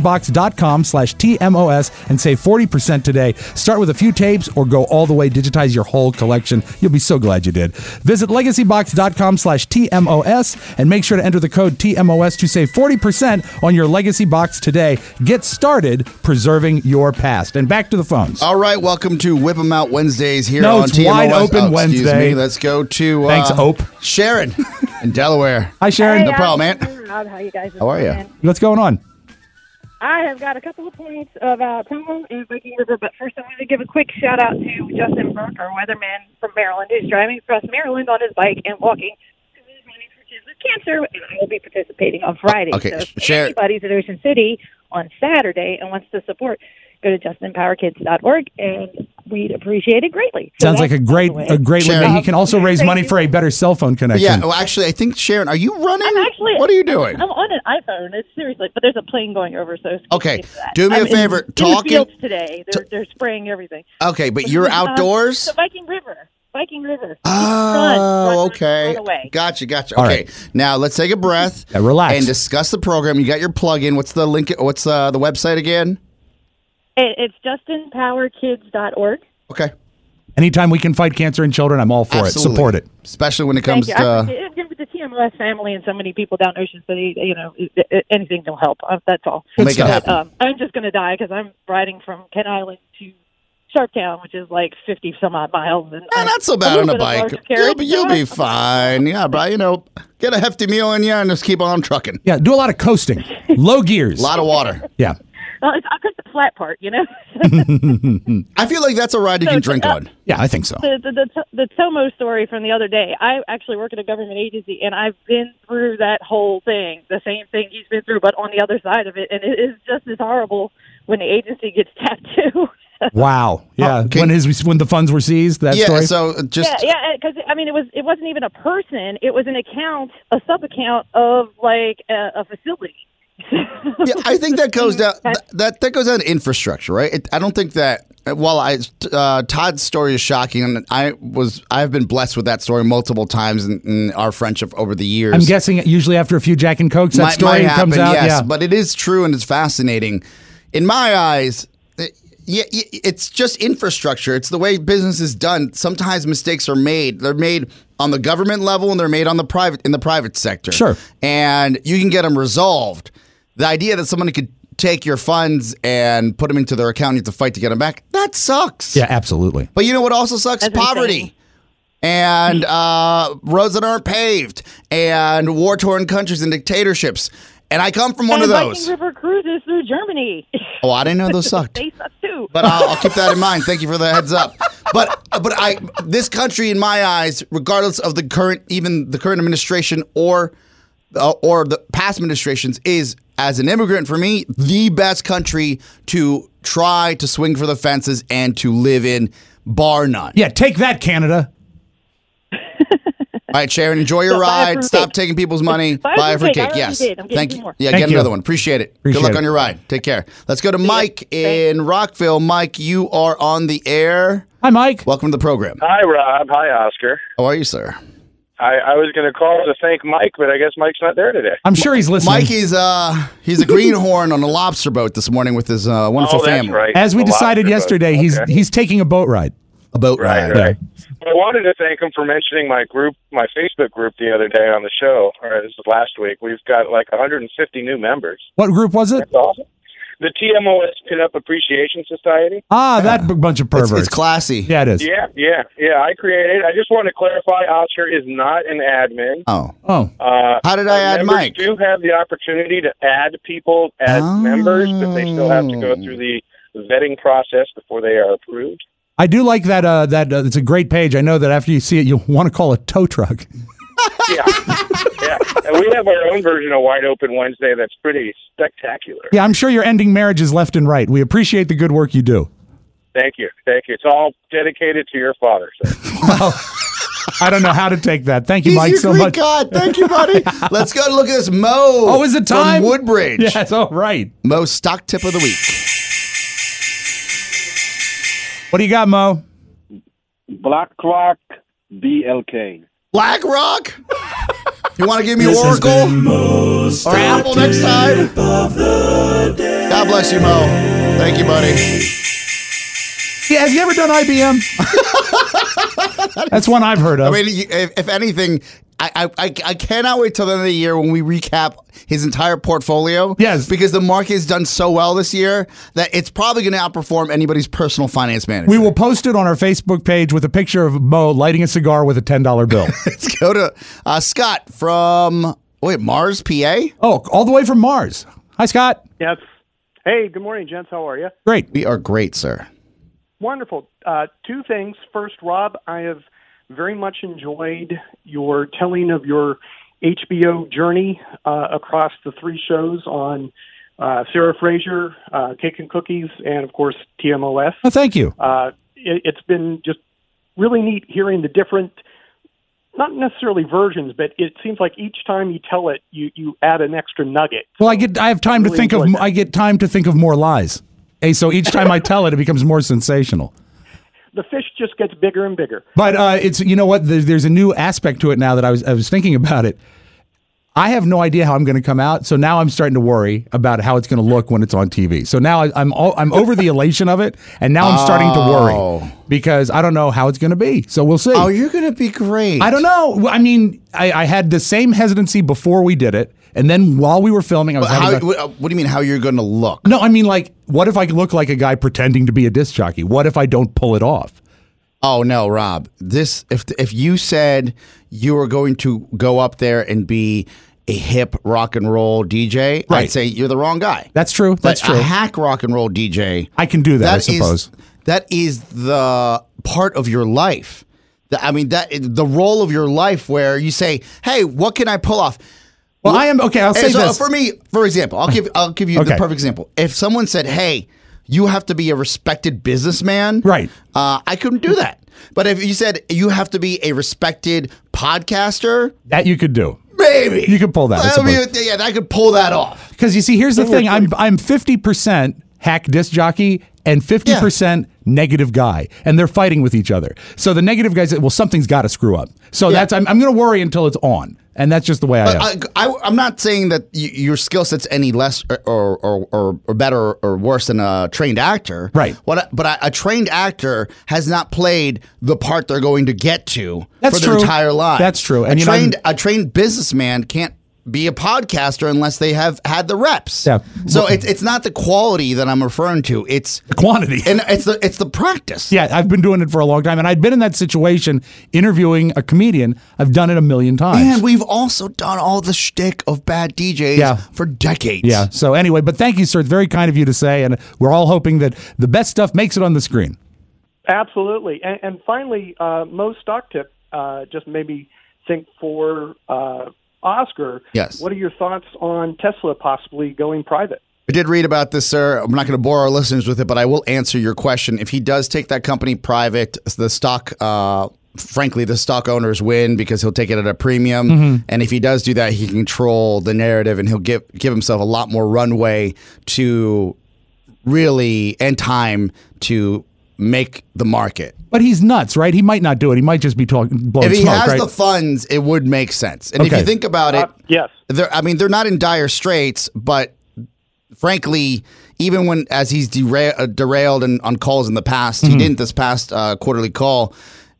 LegacyBox.com/TMOS and save 40% today. Start with a few tapes or go all the way, digitize your whole collection. You'll be so glad you did. Visit LegacyBox.com/TMOS and make sure to enter the code TMOS to save 40% on your Legacy Box today. Get started preserving your past. And back to the phones. All right, welcome to Whip 'em Out Wednesdays here no, on it's TMOS. Wide Open Excuse Wednesday. me. Let's go to Thanks, Ope. Sharon in Delaware. Hi, Sharon. No problem, man. How you guys? How are you? What's going on? I have got a couple of points about Tom and Viking River, but first I want to give a quick shout out to Justin Burke, our weatherman from Maryland, who's driving across Maryland on his bike and walking to his running for Kids with Cancer, and I will be participating on Friday. Okay, so if Sharon. anybody's at Ocean City on Saturday and wants to support, go to justinpowerkids.org, and we'd appreciate it greatly. So Sounds like a great way. He can also raise money for a better cell phone connection. Yeah, well, actually, I think, Sharon, are you running? What are you doing? I'm on an iPhone. It's seriously, but there's a plane going over, so Okay, do me a favor. In the Talking fields today, they're spraying everything. Okay, but you're outdoors? So Viking River. Oh, okay. Run away. Gotcha. All Okay, right. now let's take a breath. Relax. And discuss the program. You got your plug-in. What's the link? What's the website again? It's justinpowerkids.org. Okay. Anytime we can fight cancer in children, I'm all for Absolutely. it. Support it. Especially when it comes Thank you. to... I've given the TMOS family and so many people down Ocean City, anything will help. That's all. We'll make it happen. I'm just going to die because I'm riding from Kent Island to Sharptown, which is like 50 some odd miles. And not so bad on a bike. You'll be fine. Yeah, bro. Get a hefty meal in you and just keep on trucking. Yeah, do a lot of coasting. Low gears. A lot of water. Yeah. Well, I picked the flat part, I feel like that's a ride you can drink on. Yeah, I think so. The Tomo story from the other day, I actually work at a government agency, and I've been through that whole thing, the same thing he's been through, but on the other side of it, and it is just as horrible when the agency gets tapped too. Wow. Yeah. When the funds were seized, that story? So just... Yeah, because, it wasn't even a person. It was an account, a sub-account of, a facility. Yeah, I think that goes down. That goes down to infrastructure, right? I don't think that. While Todd's story is shocking, and I've been blessed with that story multiple times in our friendship over the years. I'm guessing usually after a few Jack and Cokes, that story comes out. Yes, yeah, but it is true and it's fascinating. In my eyes, it's just infrastructure. It's the way business is done. Sometimes mistakes are made. They're made on the government level and they're made in the private sector. Sure, and you can get them resolved. The idea that somebody could take your funds and put them into their account and you have to fight to get them back, that sucks. Yeah, absolutely. But you know what also sucks? That's poverty. And roads that aren't paved and war-torn countries and dictatorships. And I come from one of those. Viking River cruises through Germany. Oh, I didn't know those sucked. They suck too. But I'll keep that in mind. Thank you for the heads up. But this country, in my eyes, regardless of the current administration or the past administrations, is, as an immigrant for me, the best country to try to swing for the fences and to live in, bar none. Yeah, take that, Canada. All right, Sharon, enjoy your So buy a ride. fruit Stop cake. taking people's money. Buy a fruit cake. I Yes. already did. I'm getting Thank two you. more. Yeah, Thank get you. another one. Appreciate it. Appreciate Good luck it. on your ride. Take care. Let's go to Mike in Rockville. Mike, you are on the air. Hi, Mike. Welcome to the program. Hi, Rob. Hi, Oscar. How are you, sir? I was going to call to thank Mike, but I guess Mike's not there today. I'm sure he's listening. Mike is he's a greenhorn on a lobster boat this morning with his wonderful Oh, that's family. right. As we The decided lobster boat. yesterday, Okay. he's taking a boat ride. A boat ride. Right. But I wanted to thank him for mentioning my Facebook group the other day on the show. Or this was last week. We've got like 150 new members. What group was it? That's awesome. The TMOS Pinup Appreciation Society. That bunch of perverts. It's classy. Yeah, it is. Yeah. I created it. I just want to clarify, Oscar is not an admin. Oh. How did I add members Mike? do have the opportunity to add people as members, but they still have to go through the vetting process before they are approved. I do like that. It's a great page. I know that after you see it, you'll want to call it tow truck. Yeah. And we have our own version of Wide Open Wednesday that's pretty spectacular. Yeah, I'm sure you're ending marriages left and right. We appreciate the good work you do. Thank you. It's all dedicated to your father, sir. I don't know how to take that. Thank you, He's Mike, your so Greek much. God. Thank you, buddy. Let's go look at this. Mo. Oh, is it time? From Woodbridge. Yes, all right. Mo's stock tip of the week. What do you got, Mo? Black Rock BLK. Black Rock? You want to give me Oracle or Apple next time? God bless you, Mo. Thank you, buddy. Yeah, have you ever done IBM? That's one I've heard of. I mean, if anything, I cannot wait till the end of the year when we recap his entire portfolio. Yes. Because the market has done so well this year that it's probably going to outperform anybody's personal finance manager. We will post it on our Facebook page with a picture of Mo lighting a cigar with a $10 bill. Let's go to Scott from, Mars, PA? Oh, all the way from Mars. Hi, Scott. Yes. Hey, good morning, gents. How are you? Great. We are great, sir. Wonderful. Two things. First, Rob, I have very much enjoyed your telling of your HBO journey across the three shows on Sarah Fraser, Cake and Cookies, and, of course, TMOS. Oh, thank you. It's been just really neat hearing the different, not necessarily versions, but it seems like each time you tell it, you add an extra nugget. Well, I get time to think of more lies. Hey, so each time I tell it, it becomes more sensational. The fish just gets bigger and bigger. But it's, you know what? There's a new aspect to it now that I was thinking about it. I have no idea how I'm going to come out, so now I'm starting to worry about how it's going to look when it's on TV. So now I'm over the elation of it, and now I'm starting to worry because I don't know how it's going to be. So we'll see. Oh, you're going to be great. I don't know. I mean, I had the same hesitancy before we did it, and then while we were filming, I was what do you mean, how you're going to look? No, I mean, like, what if I look like a guy pretending to be a disc jockey? What if I don't pull it off? Oh no, Rob. If you said you were going to go up there and be a hip rock and roll DJ, right, I'd say you're the wrong guy. That's true. That's true. A hack rock and roll DJ, I can do that. I suppose that is the part of your life. The role of your life where you say, "Hey, what can I pull off?" Well, I am okay. I'll say this for me. For example, I'll give you the perfect example. If someone said, "Hey, you have to be a respected businessman," right? I couldn't do that. But if you said you have to be a respected podcaster, that you could do. Maybe you could pull that. I could pull that off. Because you see, here's the thing: I'm 50% hack disc jockey and 50% negative guy, and they're fighting with each other. So the negative guy said, "Well, something's got to screw up." So that's I'm going to worry until it's on, and that's just the way I am. I'm not saying that your skill set's any less or better or worse than a trained actor, right? But a trained actor has not played the part they're going to get to for their entire life. That's true. And a trained businessman can't be a podcaster unless they have had the reps. Yeah. So it's not the quality that I'm referring to. It's the quantity. And it's the practice. Yeah, I've been doing it for a long time, and I'd been in that situation interviewing a comedian. I've done it a million times. And we've also done all the shtick of bad DJs for decades. Yeah. So anyway, but thank you, sir. It's very kind of you to say, and we're all hoping that the best stuff makes it on the screen. Absolutely. And finally, Mo's stock tip just made me think for Oscar, yes. What are your thoughts on Tesla possibly going private? I did read about this, sir. I'm not going to bore our listeners with it, but I will answer your question. If he does take that company private, the stock frankly, the stock owners win because he'll take it at a premium. Mhm. And if he does do that, he can control the narrative and he'll give himself a lot more runway to really, and time to make the market. But he's nuts, right? He might not do it. He might just be blowing If he smoke, has right? the funds, it would make sense. And if Okay. you think about it, yes. they're not in dire straits, but frankly, even when as he's derailed and on calls in the past, he didn't this past quarterly call.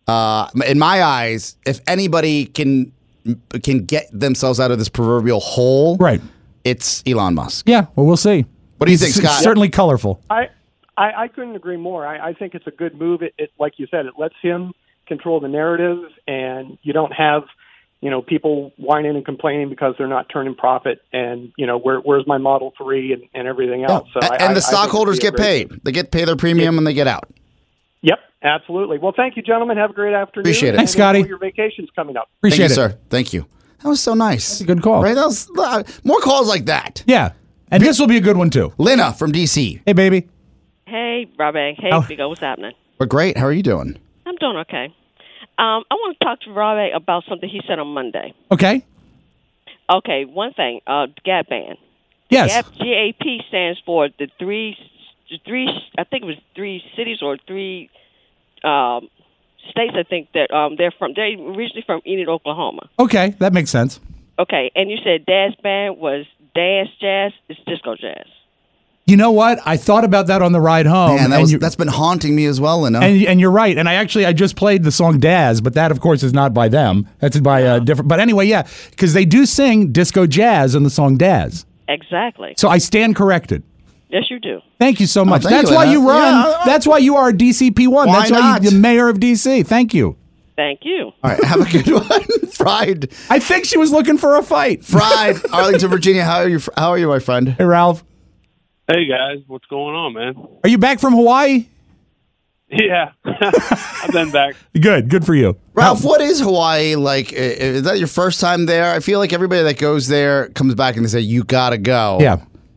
In my eyes, if anybody can get themselves out of this proverbial hole, right, it's Elon Musk. Yeah, well, we'll see. What do you think, It's Scott? Certainly colorful. I couldn't agree more. I think it's a good move. It like you said, it lets him control the narrative, and you don't have, people whining and complaining because they're not turning profit. And where's my Model 3 and everything else. So And the stockholders get paid. They pay their premium and they get out. Yep, absolutely. Well, thank you, gentlemen. Have a great afternoon. Appreciate it. And Thanks, Scotty. enjoy your vacation's coming up. Thank you, sir. Thank you. That was so nice. That's a good call. Right? That was more calls like that. Yeah. And this will be a good one, too. Lena from D.C. Hey, baby. Hey, Robbie. Hey, Oh. Figo. What's happening? We're great. How are you doing? I'm doing okay. I want to talk to Robbie about something he said on Monday. Okay. Okay, one thing. GAP ban. Yes. GAP, GAP stands for the three. I think it was 3 cities or 3 states. I think that they're from. They're originally from Enid, Oklahoma. Okay, that makes sense. Okay, and you said dance band was dance jazz. It's disco jazz. You know what? I thought about that on the ride home. Man, and that's been haunting me as well, Lena. And you're right. And I just played the song Daz, but that, of course, is not by them. That's by a different. But anyway, yeah, because they do sing disco jazz in the song Daz. Exactly. So I stand corrected. Yes, you do. Thank you so much. thank That's you, why Lena. you run. Yeah. That's why you are DCP1. Why That's why not? you're the mayor of DC. Thank you. Thank you. All right, have a good one. Fried. I think she was looking for a fight. Fried, Arlington, Virginia. How are you, my friend? Hey, Ralph. Hey guys, what's going on, man? Are you back from Hawaii? Yeah, I've been back. Good for you. Ralph, what is Hawaii like? Is that your first time there? I feel like everybody that goes there comes back and they say, you got to go. Yeah.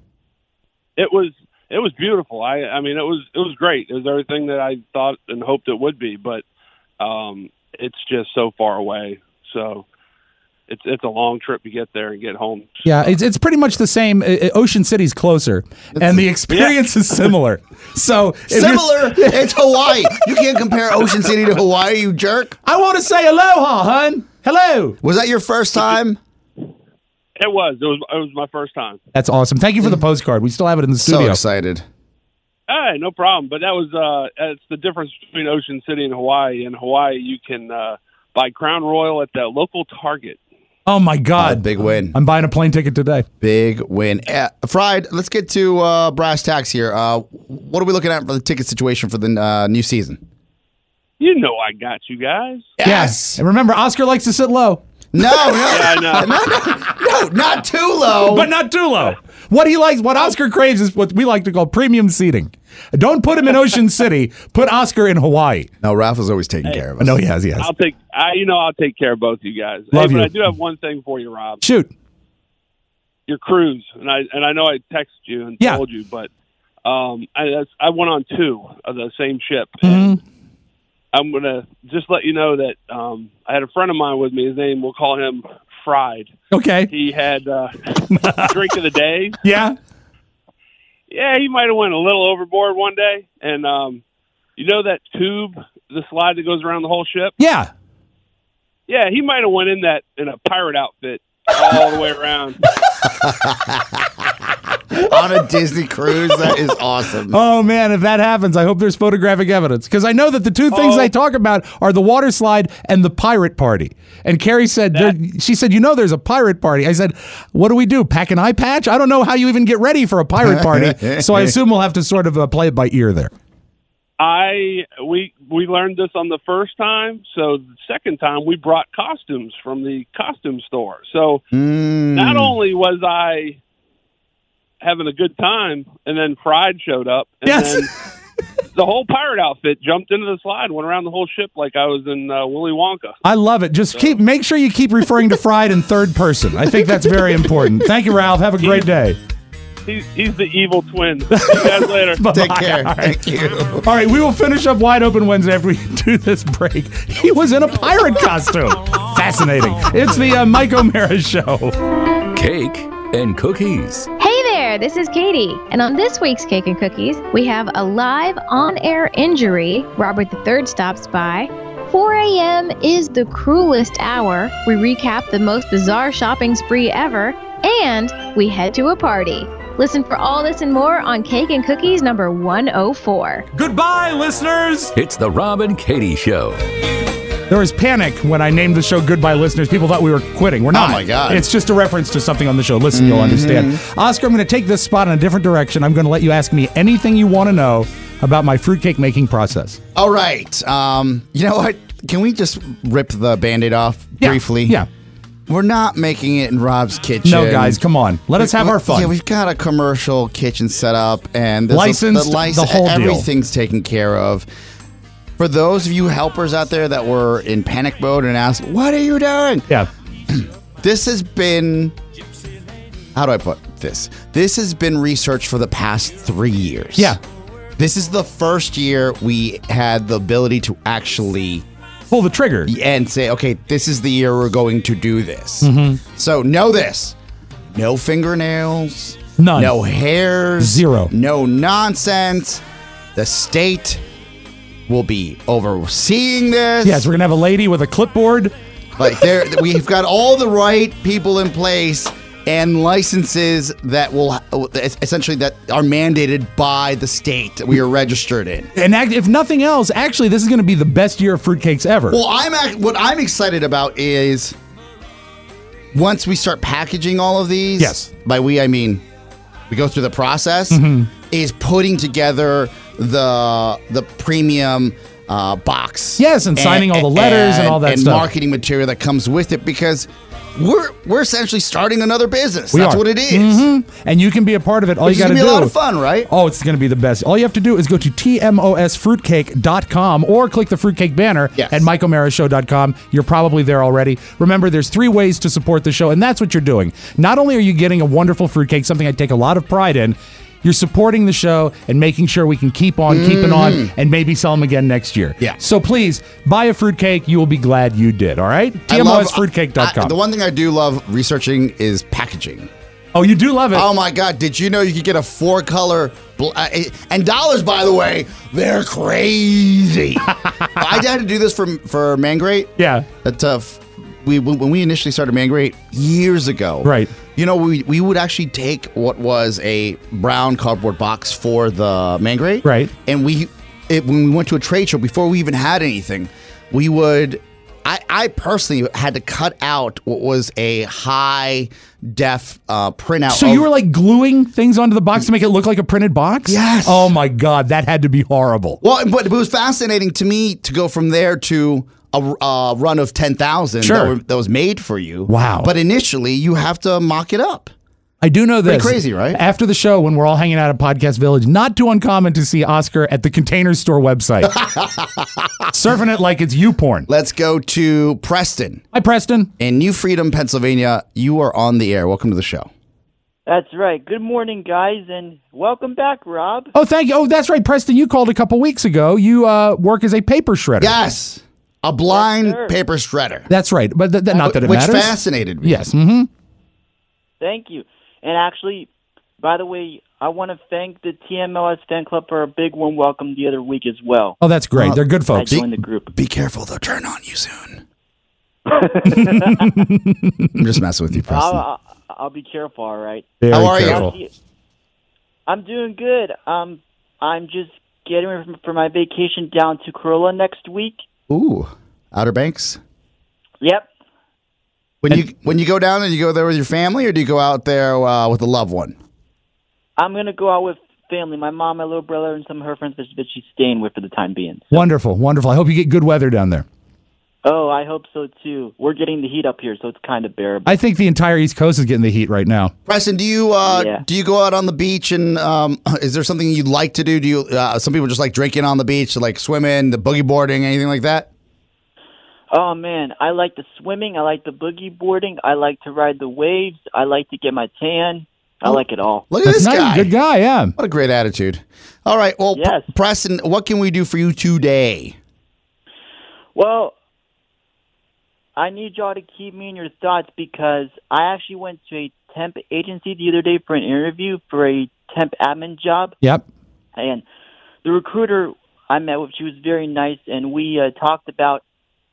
It was beautiful. I mean, it was great. It was everything that I thought and hoped it would be, but it's just so far away. So it's a long trip to get there and get home. Yeah, it's pretty much the same. Ocean City's closer, and the experience is similar. So Similar? It's Hawaii. You can't compare Ocean City to Hawaii, you jerk. I want to say aloha, hun. Hello. Was that your first time? It was my first time. That's awesome. Thank you for the postcard. We still have it in the studio. So excited. Hey, no problem. But that was it's the difference between Ocean City and Hawaii. In Hawaii, you can buy Crown Royal at the local Target. Oh my God! Big win. I'm buying a plane ticket today. Big win. Fried, let's get to brass tacks here. What are we looking at for the ticket situation for the new season? You know I got you guys. Yes. And remember, Oscar likes to sit low. No, Yeah, I know. no, not too low. But not too low. What he likes, what Oscar craves is what we like to call premium seating. Don't put him in Ocean City. Put Oscar in Hawaii. No, Ralph is always taking care of us. No, he has. I'll take care of both you guys. Love but you. I do have one thing for you, Rob. Shoot. Your cruise, and I know I texted you and told you, but I went on 2 of the same ship. And I'm gonna just let you know that I had a friend of mine with me. His name, we'll call him Fried. Okay. He had drink of the day. Yeah. Yeah, he might have went a little overboard one day, and you know that tube, the slide that goes around the whole ship. Yeah. Yeah, he might have went in a pirate outfit all the way around. On a Disney cruise, that is awesome. Oh man, if that happens, I hope there's photographic evidence, because I know that the two things I talk about are the water slide and the pirate party. And Carrie said, she said, there's a pirate party. I said, what do we do? Pack an eye patch? I don't know how you even get ready for a pirate party. So I assume we'll have to sort of play it by ear there. We learned this on the first time, so the second time we brought costumes from the costume store. So not only was I having a good time, and then Fried showed up, and then the whole pirate outfit jumped into the slide, went around the whole ship like I was in Willy Wonka. I love it. Just make sure you keep referring to Fried in third person. I think that's very important. Thank you, Ralph. Have a great day. He's the evil twin. See you guys later. Take care. All right. Thank you. All right, we will finish up Wide Open Wednesday after we do this break. He was in a pirate costume. Fascinating. It's the Mike O'Mara Show. Cake and cookies. Hey there, this is Katie, and on this week's Cake and Cookies, we have a live on-air injury. Robert III stops by. 4 a.m. is the cruelest hour. We recap the most bizarre shopping spree ever, and we head to a party. Listen for all this and more on Cake and Cookies number 104. Goodbye, listeners. It's the Rob and Katie Show. There was panic when I named the show Goodbye Listeners. People thought we were quitting. We're not. Oh, my God. It's just a reference to something on the show. Listen, you'll understand. Oscar, I'm going to take this spot in a different direction. I'm going to let you ask me anything you want to know about my fruitcake making process. All right. You know what? Can we just rip the Band-Aid off briefly? Yeah. We're not making it in Rob's kitchen. No, guys, come on. Let us have our fun. Yeah, we've got a commercial kitchen set up, and Licensed, the whole deal. Everything's taken care of. For those of you helpers out there that were in panic mode and asked, what are you doing? Yeah. This has been, how do I put this? This has been researched for the past 3 years. Yeah. This is the first year we had the ability to actually pull the trigger and say, okay, this is the year we're going to do this. Mm-hmm. So know this. No fingernails. None. No hairs. Zero. No nonsense. The state will be overseeing this. Yes, we're going to have a lady with a clipboard. Like we've got all the right people in place and licenses that will essentially that are mandated by the state that we are registered in. And if nothing else, actually, this is going to be the best year of fruitcakes ever. Well, what I'm excited about is once we start packaging all of these. Yes. By we, I mean we go through the process. Mm-hmm. Is putting together the premium box. Yes, and signing all the letters and all that stuff. And marketing material that comes with it, because we're essentially starting another business. We That's are. what it is. Mm-hmm. And you can be a part of it. All you got to do. It's going to be a lot of fun, right? Oh, it's going to be the best. All you have to do is go to tmosfruitcake.com or click the fruitcake banner at MikeO'MaraShow.com. You're probably there already. Remember, there's 3 ways to support the show, and that's what you're doing. Not only are you getting a wonderful fruitcake, something I take a lot of pride in, you're supporting the show and making sure we can keep on keeping on and maybe sell them again next year. Yeah. So please, buy a fruitcake. You will be glad you did, all right? TMOSfruitcake.com. The one thing I do love researching is packaging. Oh, you do love it? Oh, my God. Did you know you could get a 4-color... and dollars, by the way, they're crazy. I had to do this for Mangrate. Yeah. When we initially started Mangrate years ago. Right. You know, we would actually take what was a brown cardboard box for the Mangrate. Right. And when we went to a trade show, before we even had anything, we would... I personally had to cut out what was a high def printout. So you were like gluing things onto the box to make it look like a printed box? Yes. Oh my God, that had to be horrible. Well, but it was fascinating to me to go from there to a run of 10,000 that was made for you. Wow. But initially, you have to mock it up. I do know this. Pretty crazy, right? After the show, when we're all hanging out at Podcast Village, not too uncommon to see Oscar at the Container Store website. Surfing it like it's YouPorn. Let's go to Preston. Hi, Preston. In New Freedom, Pennsylvania. You are on the air. Welcome to the show. That's right. Good morning, guys, and welcome back, Rob. Oh, thank you. Oh, that's right, Preston. You called a couple weeks ago. You work as a paper shredder. Yes. A blind paper shredder. That's right. But not that it matters. Which fascinated me. Yes. Mm-hmm. Thank you. And actually, by the way, I want to thank the TMLS fan club for a big warm welcome the other week as well. Oh, that's great. They're good folks. I joined the group. Be careful. They'll turn on you soon. I'm just messing with you, Preston. I'll be careful, all right? How are you? I'm doing good. I'm just getting ready for my vacation down to Corolla next week. Ooh, Outer Banks? Yep. When you go down and you go there with your family, or do you go out there with a loved one? I'm going to go out with family. My mom, my little brother, and some of her friends that she's staying with for the time being. So. Wonderful, wonderful. I hope you get good weather down there. Oh, I hope so, too. We're getting the heat up here, so it's kind of bearable. I think the entire East Coast is getting the heat right now. Preston, do you go out on the beach, and is there something you'd like to do? Do you? Some people just like drinking on the beach, like swimming, the boogie boarding, anything like that? Oh, man, I like the swimming. I like the boogie boarding. I like to ride the waves. I like to get my tan. I like it all. Look at this guy. Good guy, yeah. What a great attitude. All right, well, Yes. Preston, what can we do for you today? Well, I need y'all to keep me in your thoughts because I actually went to a temp agency the other day for an interview for a temp admin job. Yep. And the recruiter I met with, she was very nice, and we talked about,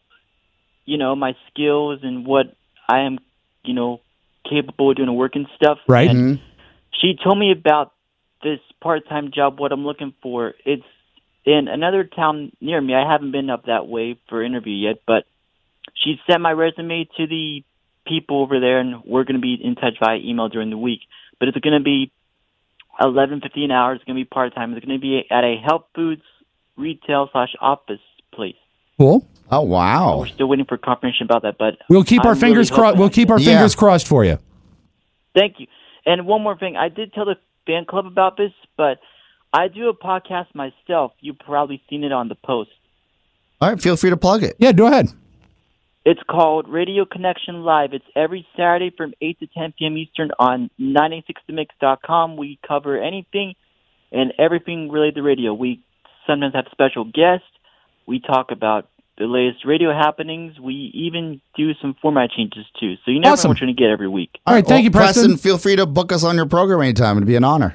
my skills and what I am, capable of doing at work and stuff. Right. And she told me about this part-time job, what I'm looking for. It's in another town near me. I haven't been up that way for interview yet, but she sent my resume to the people over there, and we're going to be in touch via email during the week. But it's going to be $11.50 an hour. It's going to be part-time. It's going to be at a health foods retail/office place. Cool. Oh, wow. We're still waiting for confirmation about that, but We'll keep our fingers crossed. We'll keep our fingers crossed for you. Thank you. And one more thing. I did tell the fan club about this, but I do a podcast myself. You've probably seen it on the post. All right, feel free to plug it. Yeah, go ahead. It's called Radio Connection Live. It's every Saturday from 8 to 10 p.m. Eastern on 986themix.com. We cover anything and everything related to radio. We sometimes have special guests. We talk about the latest radio happenings. We even do some format changes, too. So you never know what you're going to get every week. All right, thank you, Preston. Feel free to book us on your program anytime. It'd be an honor.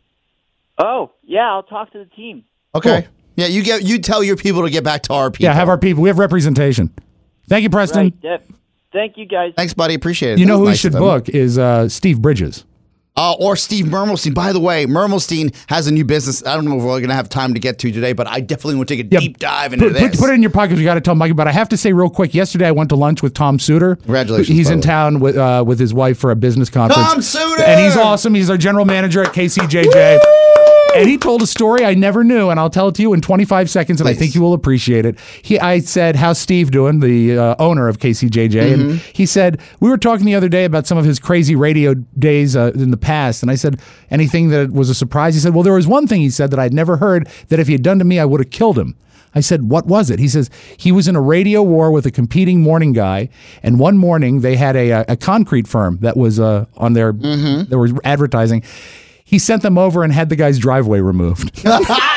Oh, yeah, I'll talk to the team. Okay. Cool. Yeah, you tell your people to get back to our people. Yeah, have our people. We have representation. Thank you, Preston. Right, yep. Thank you, guys. Thanks, buddy. Appreciate it. You know who we should book is Steve Bridges. Or Steve Mermelstein. By the way, Mermelstein has a new business. I don't know if we're going to have time to get to today, but I definitely want to take a deep dive into this. Put it in your pocket. You got to tell Mike about it. I have to say real quick, yesterday I went to lunch with Tom Suter. Congratulations. He's in town with his wife for a business conference. Tom Suter! And he's awesome. He's our general manager at KCJJ. And he told a story I never knew, and I'll tell it to you in 25 seconds, and I think you will appreciate it. I said, how's Steve doing, the owner of KCJJ? And he said, we were talking the other day about some of his crazy radio days in the past, and I said, anything that was a surprise? He said, well, there was one thing he said that I'd never heard that if he had done to me, I would have killed him. I said, what was it? He says, he was in a radio war with a competing morning guy, and one morning they had a concrete firm that was on their, they were advertising. He sent them over and had the guy's driveway removed. So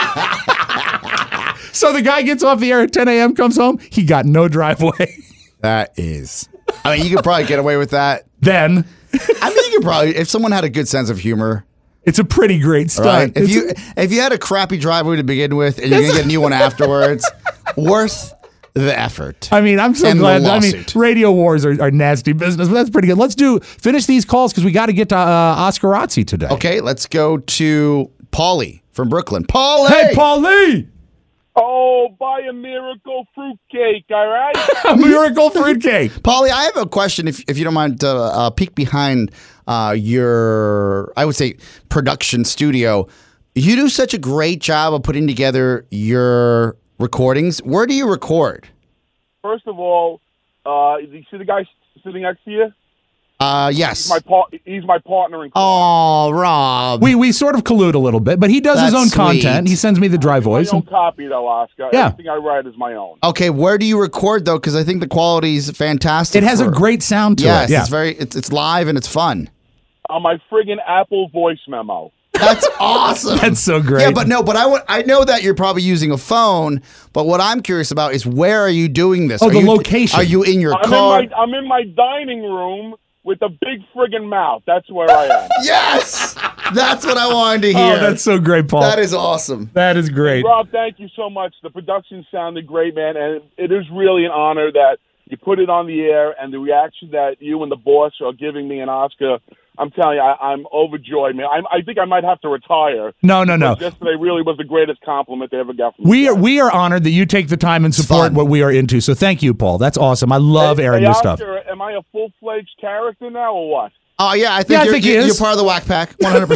the guy gets off the air at 10 a.m., comes home, he got no driveway. That is. I mean, you could probably get away with that. Then. I mean, you could probably, if someone had a good sense of humor. It's a pretty great stunt. Right? If you had a crappy driveway to begin with and you're going to get a new one afterwards, worth the effort. I mean, I'm so glad. I mean, radio wars are nasty business, but that's pretty good. Let's finish these calls because we got to get to Oscar Razzi today. Okay, let's go to Paulie from Brooklyn. Paulie! Hey, Paulie! Oh, buy a miracle fruitcake, all right? A miracle fruitcake. Paulie, I have a question, if you don't mind, peek behind your, I would say, production studio. You do such a great job of putting together your recordings. Where do you record? First of all, you see the guy sitting next to you? Yes. He's my partner in crime. Oh, Rob. We sort of collude a little bit, but he does his own content. He sends me the dry voice. My own copy, though, Oscar. Yeah. Everything I write is my own. Okay, where do you record, though? Because I think the quality is fantastic. It has a great sound to it. Yes, it's live and it's fun. On my friggin' Apple voice memo. That's awesome. That's so great. Yeah, but I know that you're probably using a phone, but what I'm curious about is where are you doing this? Oh, the location. Are you in your car? I'm in my dining room with a big friggin' mouth. That's where I am. Yes! That's what I wanted to hear. Oh, that's so great, Paul. That is awesome. That is great. Rob, thank you so much. The production sounded great, man, and it is really an honor that you put it on the air and the reaction that you and the boss are giving me and Oscar. I'm telling you, I'm overjoyed, man. I think I might have to retire. No. Yesterday really was the greatest compliment they ever got from me. We are honored that you take the time and support what we are into. So thank you, Paul. That's awesome. I love airing your stuff. Am I a full-fledged character now or what? Oh, yeah. I think you're part of the Whack Pack,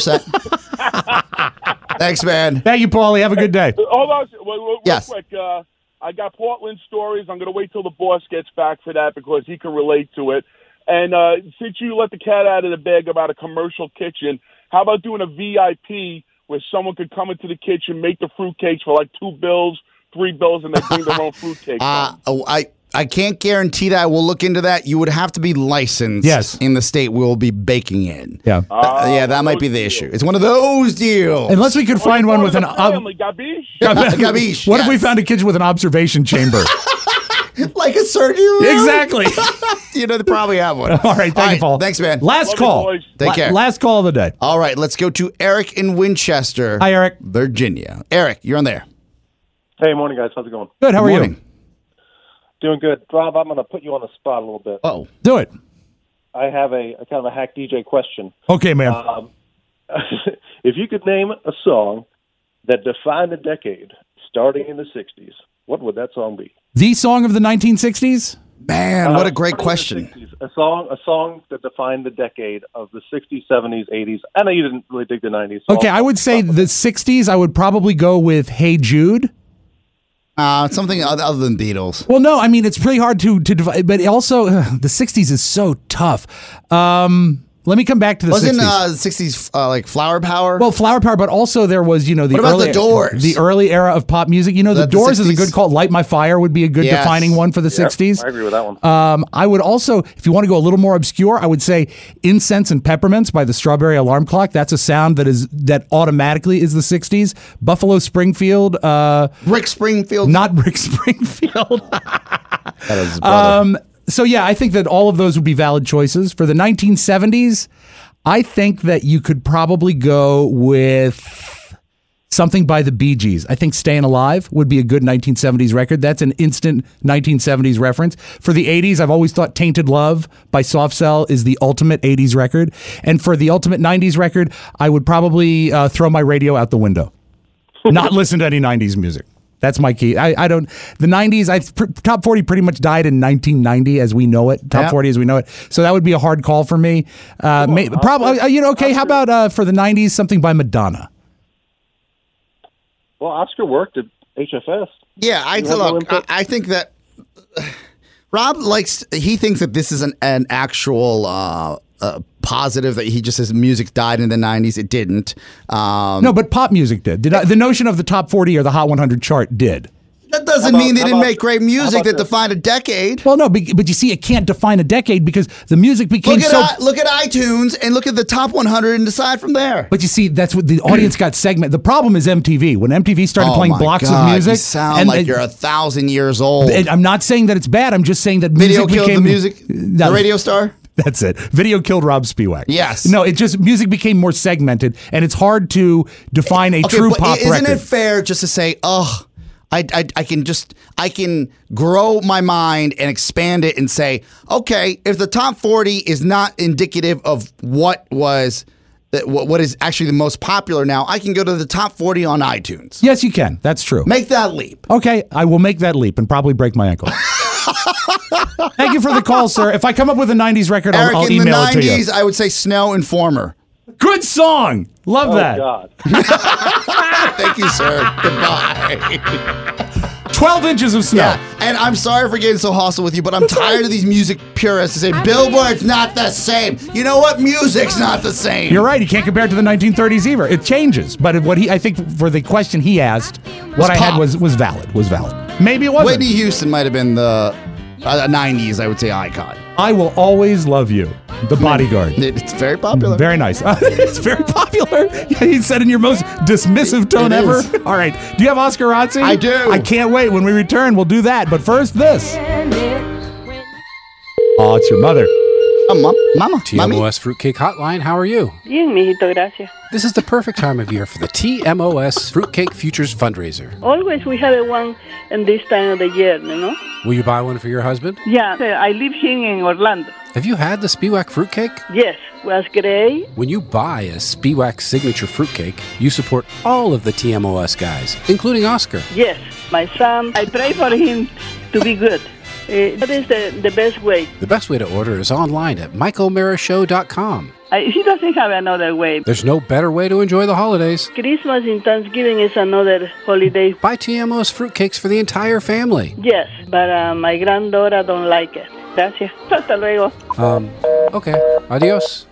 100%. Thanks, man. Thank you, Paulie. Have a good day. Hold on. Real yes. quick. I got Portland stories. I'm going to wait till the boss gets back for that because he can relate to it. And since you let the cat out of the bag about a commercial kitchen, how about doing a VIP where someone could come into the kitchen, make the fruitcakes for like $2 bills, $3 bills, and they bring their own fruitcake? I I can't guarantee that. We'll look into that. You would have to be licensed in the state we will be baking in. Yeah. That might be the issue. It's one of those deals. Unless we could find one with an... Gabish. What if we found a kitchen with an observation chamber? Like a surgery room? Exactly. They probably have one. All right, thank you, Paul. Thanks, man. Last call. Take care. Last call of the day. All right, let's go to Eric in Winchester. Hi, Eric. Virginia. Eric, you're on there. Hey, morning, guys. How's it going? Good. How are you? Doing good. Rob, I'm going to put you on the spot a little bit. Oh, do it. I have a kind of a hack DJ question. Okay, man. If you could name a song that defined a decade starting in the 60s, what would that song be? The song of the 1960s? Man, what a great question. A song that defined the decade of the 60s, 70s, 80s. I know you didn't really dig the 90s. So Okay, I would say the 60s, I would probably go with Hey Jude. Something other than Beatles. Well, no, I mean, it's pretty hard to divide, but also the 60s is so tough. Let me come back to the 60s. Wasn't the 60s like Flower Power? Well, Flower Power, but also there was, the What about early, the Doors? The early era of pop music. The Doors is a good call. Light My Fire would be a good defining one for the 60s. I agree with that one. I would also, if you want to go a little more obscure, I would say Incense and Peppermints by the Strawberry Alarm Clock. That's a sound that automatically is the 60s. Buffalo Springfield. Rick Springfield. Not Rick Springfield. That is his brother. So, yeah, I think that all of those would be valid choices. For the 1970s, I think that you could probably go with something by the Bee Gees. I think Staying Alive would be a good 1970s record. That's an instant 1970s reference. For the 80s, I've always thought Tainted Love by Soft Cell is the ultimate 80s record. And for the ultimate 90s record, I would probably throw my radio out the window. Not listen to any 90s music. That's my key. I don't. The 90s, Top 40 pretty much died in 1990 as we know it. Top 40 as we know it. So that would be a hard call for me. Probably. Okay. How about for the 90s, something by Madonna? Well, Oscar worked at HFS. Yeah, I think that Rob he thinks that this is an actual positive, that he just says music died in the 90s. It didn't. No, but pop music did. The notion of the top 40 or the Hot 100 chart did. That doesn't mean they didn't make great music that defined a decade. Well, no, but you see, it can't define a decade because the music became look at iTunes and look at the top 100 and decide from there. But you see, that's what the audience got segmented. The problem is MTV. When MTV started playing blocks of music, you sound like you're 1,000 years old. I'm not saying that it's bad. I'm just saying that Video killed the music. The radio star. That's it. Video killed Rob Spiewak. Yes. No, music became more segmented, and it's hard to define a true pop record. Isn't it fair just to say, I can grow my mind and expand it and say, okay, if the top 40 is not indicative of what is actually the most popular now, I can go to the top 40 on iTunes. Yes, you can. That's true. Make that leap. Okay, I will make that leap and probably break my ankle. Thank you for the call, sir. If I come up with a 90s record, Eric, I'll email it to you. In the 90s, I would say Snow Informer. Good song. Love that. God. Thank you, sir. Goodbye. 12 inches of snow. Yeah, and I'm sorry for getting so hostile with you, but I'm tired of these music purists to say Billboard's not the same. You know what? Music's not the same. You're right. You can't compare it to the 1930s either. It changes. But I think for the question he asked, what I had was valid. Maybe it wasn't. Whitney Houston might have been the 90s, I would say, icon. I Will Always Love You, The Bodyguard. It's very popular. Very nice. It's very popular. He said in your most dismissive tone ever. All right. Do you have Oscar Razzi? I do. I can't wait. When we return, we'll do that. But first, this. Oh, it's your mother. Mama. TMOS Fruitcake Hotline, how are you? Bien, mijito, gracias. This is the perfect time of year for the TMOS Fruitcake Futures fundraiser. Always we have one in this time of the year, you know? Will you buy one for your husband? Yeah, I live here in Orlando. Have you had the Spiewak fruitcake? Yes, was great. When you buy a Spiewak signature fruitcake, you support all of the TMOS guys, including Oscar. Yes, my son, I pray for him to be good. That is the best way. The best way to order is online at MikeO'MaraShow.com. He doesn't have another way. There's no better way to enjoy the holidays. Christmas and Thanksgiving is another holiday. Buy TMOS fruitcakes for the entire family. Yes, but my granddaughter don't like it. Gracias. Hasta luego. Okay. Adios.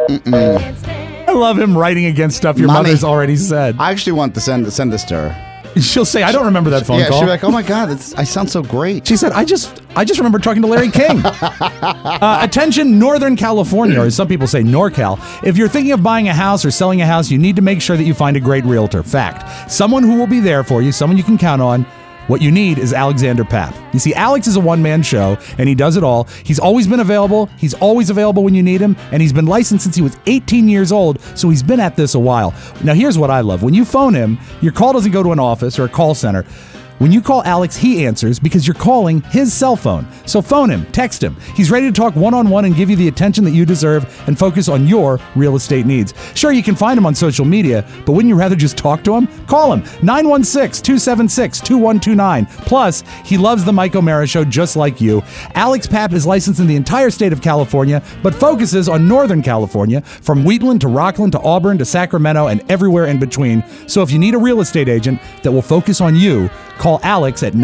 I love him writing against stuff your mother's already said. I actually want to send this to her. She'll say, I don't remember that phone Yeah, call. she'll be like, oh my God, I sound so great. She said, I just remember talking to Larry King. Attention, Northern California, or as some people say, NorCal. If you're thinking of buying a house or selling a house, you need to make sure that you find a great realtor. Fact. Someone who will be there for you, someone you can count on. What you need is Alexander Papp. You see, Alex is a one-man show, and he does it all. He's always been available. He's always available when you need him, and he's been licensed since he was 18 years old, so he's been at this a while. Now, here's what I love. When you phone him, your call doesn't go to an office or a call center. When you call Alex, he answers because you're calling his cell phone. So phone him, text him. He's ready to talk one-on-one and give you the attention that you deserve and focus on your real estate needs. Sure, you can find him on social media, but wouldn't you rather just talk to him? Call him, 916-276-2129. Plus, he loves the Mike O'Mara Show just like you. Alex Papp is licensed in the entire state of California, but focuses on Northern California, from Wheatland to Rockland to Auburn to Sacramento and everywhere in between. So if you need a real estate agent that will focus on you, call Alex at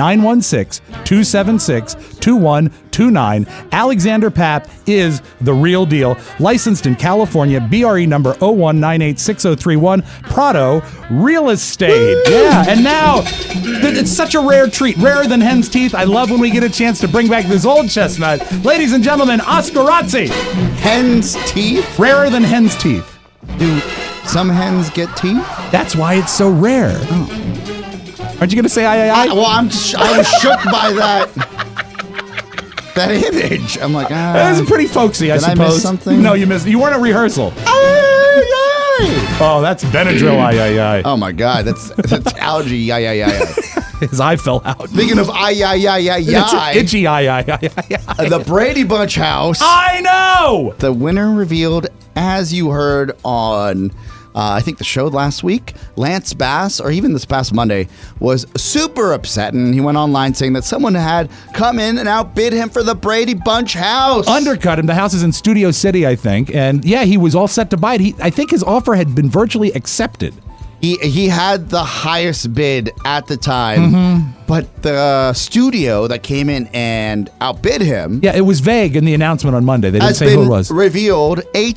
916-276-2129. Alexander Papp is the real deal. Licensed in California, BRE number 01986031. Prado Real Estate. Yeah, and now it's such a rare treat, rarer than hen's teeth. I love when we get a chance to bring back this old chestnut. Ladies and gentlemen, Oscar Razzi. Hen's teeth? Rarer than hen's teeth. Do some hens get teeth? That's why it's so rare. Oh. Aren't you going to say aye? Well, I was shook by that image. I'm like, That's pretty folksy, I suppose. Did I miss something? No, you missed. You weren't at rehearsal. Oh, that's Benadryl, aye. Oh my God, that's allergy, aye. His eye fell out. Speaking of aye. It's itchy aye. The Brady Bunch house. I know! The winner revealed, as you heard on... I think the show last week, Lance Bass, or even this past Monday, was super upset, and he went online saying that someone had come in and outbid him for the Brady Bunch house. Undercut him. The house is in Studio City, I think, and yeah, he was all set to buy it. I think his offer had been virtually accepted. He had the highest bid at the time, but the studio that came in and outbid him... Yeah, it was vague in the announcement on Monday. They didn't say who it was. Revealed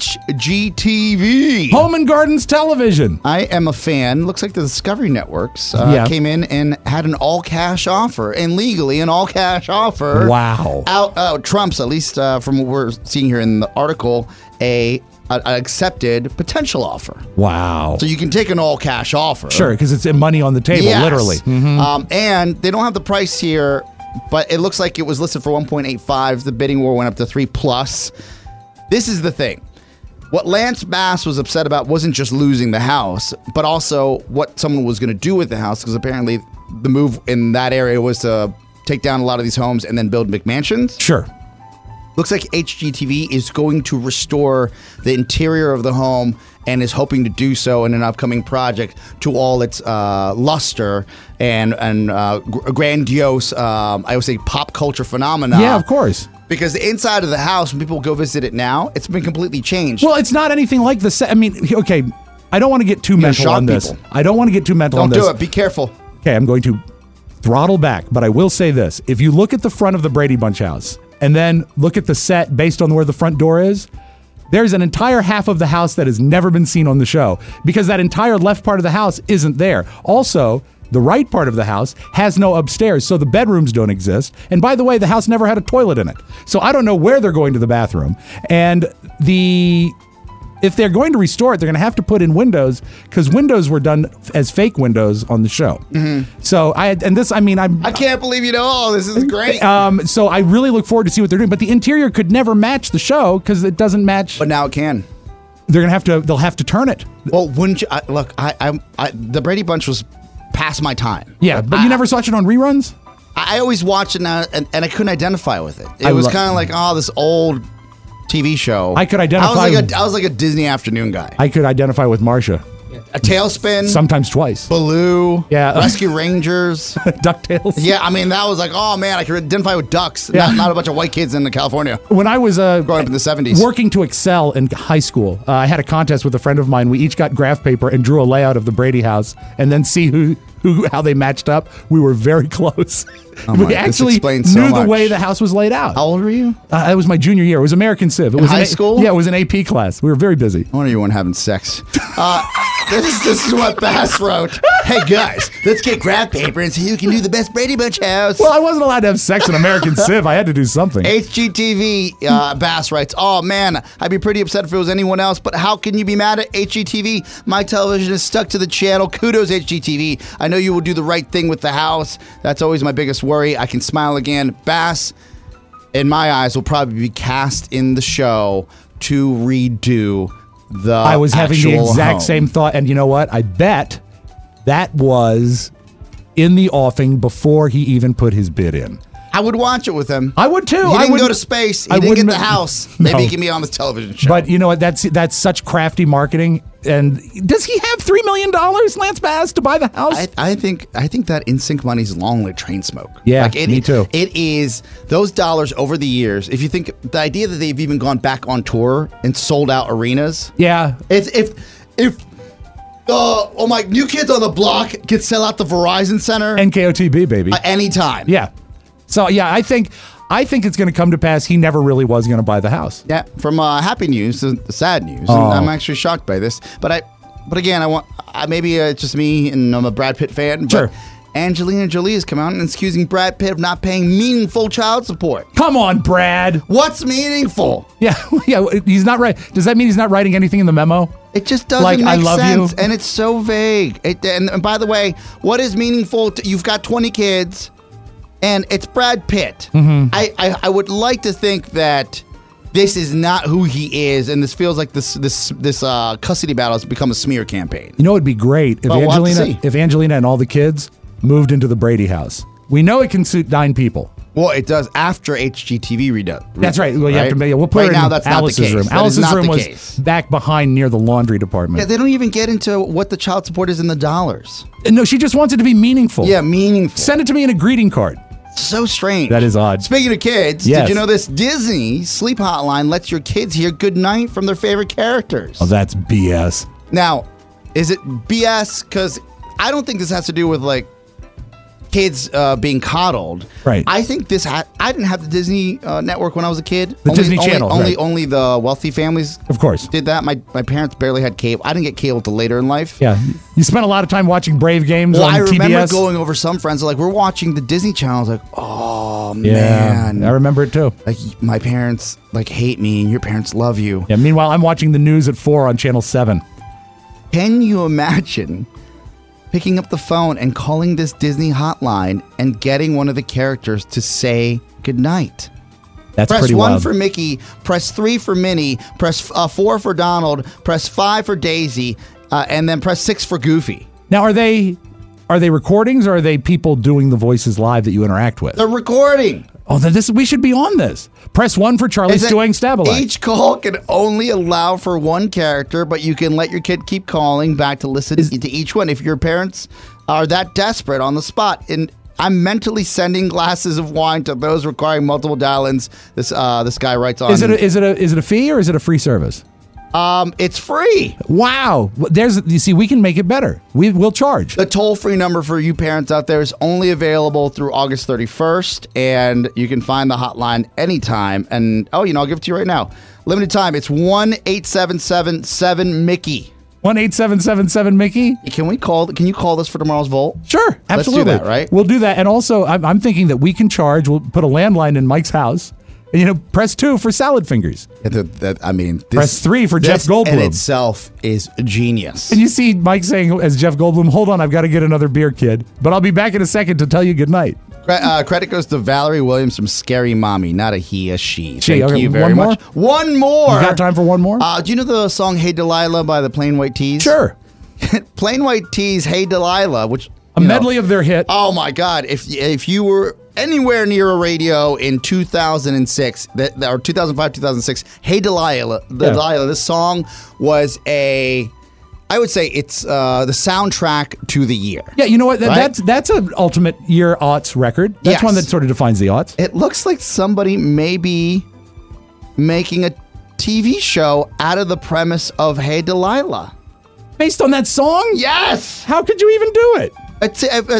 HGTV. Home and Gardens Television. I am a fan. Looks like the Discovery Networks came in and had an all-cash offer, and legally an all-cash offer. Wow. Trump's, at least from what we're seeing here in the article, an accepted potential offer. Wow. So you can take an all-cash offer. Sure, because it's money on the table, literally. And they don't have the price here, but it looks like it was listed for 1.85. The bidding war went up to 3+. This is the thing. What Lance Bass was upset about wasn't just losing the house, but also what someone was going to do with the house, because apparently the move in that area was to take down a lot of these homes and then build McMansions. Sure. Looks like HGTV is going to restore the interior of the home and is hoping to do so in an upcoming project to all its luster and grandiose, I would say, pop culture phenomena. Yeah, of course. Because the inside of the house, when people go visit it now, it's been completely changed. Well, it's not anything like the set. I mean, okay, I don't want to get too mental on this. I don't want to get too mental on this. Don't do it. Be careful. Okay, I'm going to throttle back, but I will say this. If you look at the front of the Brady Bunch house, and then look at the set based on where the front door is, there's an entire half of the house that has never been seen on the show because that entire left part of the house isn't there. Also, the right part of the house has no upstairs, so the bedrooms don't exist. And by the way, the house never had a toilet in it. So I don't know where they're going to the bathroom. And if they're going to restore it, they're going to have to put in windows because windows were done as fake windows on the show. So I can't believe you know all this is great. So I really look forward to see what they're doing. But the interior could never match the show because it doesn't match. But now it can. They'll have to turn it. Well, wouldn't you? Look, the Brady Bunch was past my time. Yeah, but you never watched it on reruns? I always watch it now, and I couldn't identify with it. It was kind of like, this old TV show. I could identify. I was like a Disney afternoon guy. I could identify with Marcia. A Tailspin. Sometimes twice. Baloo. Yeah. Rescue Rangers. DuckTales. Yeah, I mean, that was like, oh man, I could identify with ducks. Yeah. Not a bunch of white kids in California. When I was growing up in the 70s. Working to excel in high school, I had a contest with a friend of mine. We each got graph paper and drew a layout of the Brady house and then see how they matched up. We were very close. We actually knew the way the house was laid out. How old were you? It was my junior year. It was American Civ. It was high school? Yeah, it was an AP class. We were very busy. I wonder you weren't having sex. This is what Bass wrote. Hey guys, let's get graph paper and see who can do the best Brady Bunch house. Well, I wasn't allowed to have sex in American Civ. I had to do something. HGTV, Bass writes, oh man, I'd be pretty upset if it was anyone else, but how can you be mad at HGTV? My television is stuck to the channel. Kudos, HGTV. I know you will do the right thing with the house. That's always my biggest worry. I can smile again. Bass, in my eyes, will probably be cast in the show to redo the I was having the exact home. same thought, and you know what? I bet that was in the offing before he even put his bid in. I would watch it with him. I would too. He didn't go to space. He didn't get the house. No. Maybe he can be on the television show. But you know what? That's such crafty marketing. And does he have $3 million, Lance Bass, to buy the house? I think that NSYNC money's long like train smoke. Yeah, me too. It is those dollars over the years. If you think the idea that they've even gone back on tour and sold out arenas. Yeah. If my New Kids on the Block could sell out the Verizon Center. NKOTB, baby. Anytime. Yeah. So, yeah, I think it's going to come to pass. He never really was going to buy the house. Yeah. From happy news to sad news. Oh. And I'm actually shocked by this. But again, I want maybe it's just me and I'm a Brad Pitt fan. But sure. Angelina Jolie has come out and accusing Brad Pitt of not paying meaningful child support. Come on, Brad. What's meaningful? Yeah, he's not right. Does that mean he's not writing anything in the memo? It just doesn't like, make I love sense, you. and it's so vague. And by the way, what is meaningful? You've got 20 kids, and it's Brad Pitt. Mm-hmm. I would like to think that this is not who he is, and this feels like this custody battle has become a smear campaign. You know, it'd be great if Well, we'll have to see. if Angelina and all the kids moved into the Brady house. We know it can suit 9 people. Well, it does after HGTV redone. That's right. Well, you have to. We'll put right her now. in That's Alice's not the case. room. That Alice's is not room the was case. back behind near the laundry department. Yeah, they don't even get into what the child support is in the dollars. No, she just wants it to be meaningful. Yeah, meaningful. Send it to me in a greeting card. So strange. That is odd. Speaking of kids, Yes. did you know this Disney Sleep Hotline lets your kids hear good night from their favorite characters? Oh, that's BS. Now, is it BS? Because I don't think this has to do with like kids being coddled. Right. I think this. I didn't have the Disney network when I was a kid. The Disney Channel. Only the wealthy families. Of course. Did that. My parents barely had cable. I didn't get cable till later in life. Yeah. You spent a lot of time watching Brave Games Well, on I remember TBS. going over some friends like we're watching the Disney Channel. I was like, oh Yeah, man, I remember it too. like my parents like hate me and your parents love you. Yeah. Meanwhile, I'm watching the news at 4 on Channel 7. Can you imagine picking up the phone and calling this Disney hotline and getting one of the characters to say goodnight? That's press pretty 1 wild. for Mickey, press 3 for Minnie, press 4 for Donald, press 5 for Daisy, and then press 6 for Goofy. Now, are they recordings or are they people doing the voices live that you interact with? They're recording. Oh, then we should be on this. Press 1 for Charlie Stewing Stabalite. Each call can only allow for one character, but you can let your kid keep calling back to listen to each one if your parents are that desperate on the spot. And I'm mentally sending glasses of wine to those requiring multiple dial-ins. This guy writes on. Is it a fee or is it a free service? It's free. Wow. You see, we can make it better. We'll charge. The toll-free number for you parents out there is only available through August 31st, and you can find the hotline anytime. And, I'll give it to you right now. Limited time. It's 1-877-7-MICKEY. 1-877-7-MICKEY? Can you call this for tomorrow's Volt? Sure, absolutely. Let's do that, right? We'll do that. And also, I'm thinking that we can charge. We'll put a landline in Mike's house. And, press 2 for salad fingers. Press 3 for Jeff Goldblum. This in itself is genius. And you see Mike saying, as Jeff Goldblum, hold on, I've got to get another beer, kid. But I'll be back in a second to tell you goodnight. Credit goes to Valerie Williams from Scary Mommy, not a he, a she. Thank Thank you very one more? much. One more. You got time for one more? Do you know the song Hey Delilah by the Plain White Tees? Sure. Plain White Tees, Hey Delilah, which... A medley of their hit. Oh, my God. If you were anywhere near a radio in 2006, or 2005, 2006, Hey Delilah, this song was I would say it's the soundtrack to the year. Yeah, you know what? Right? That's an ultimate year aughts record. That's Yes. one that sort of defines the aughts. It looks like somebody may be making a TV show out of the premise of Hey Delilah. Based on that song? Yes. How could you even do it? It's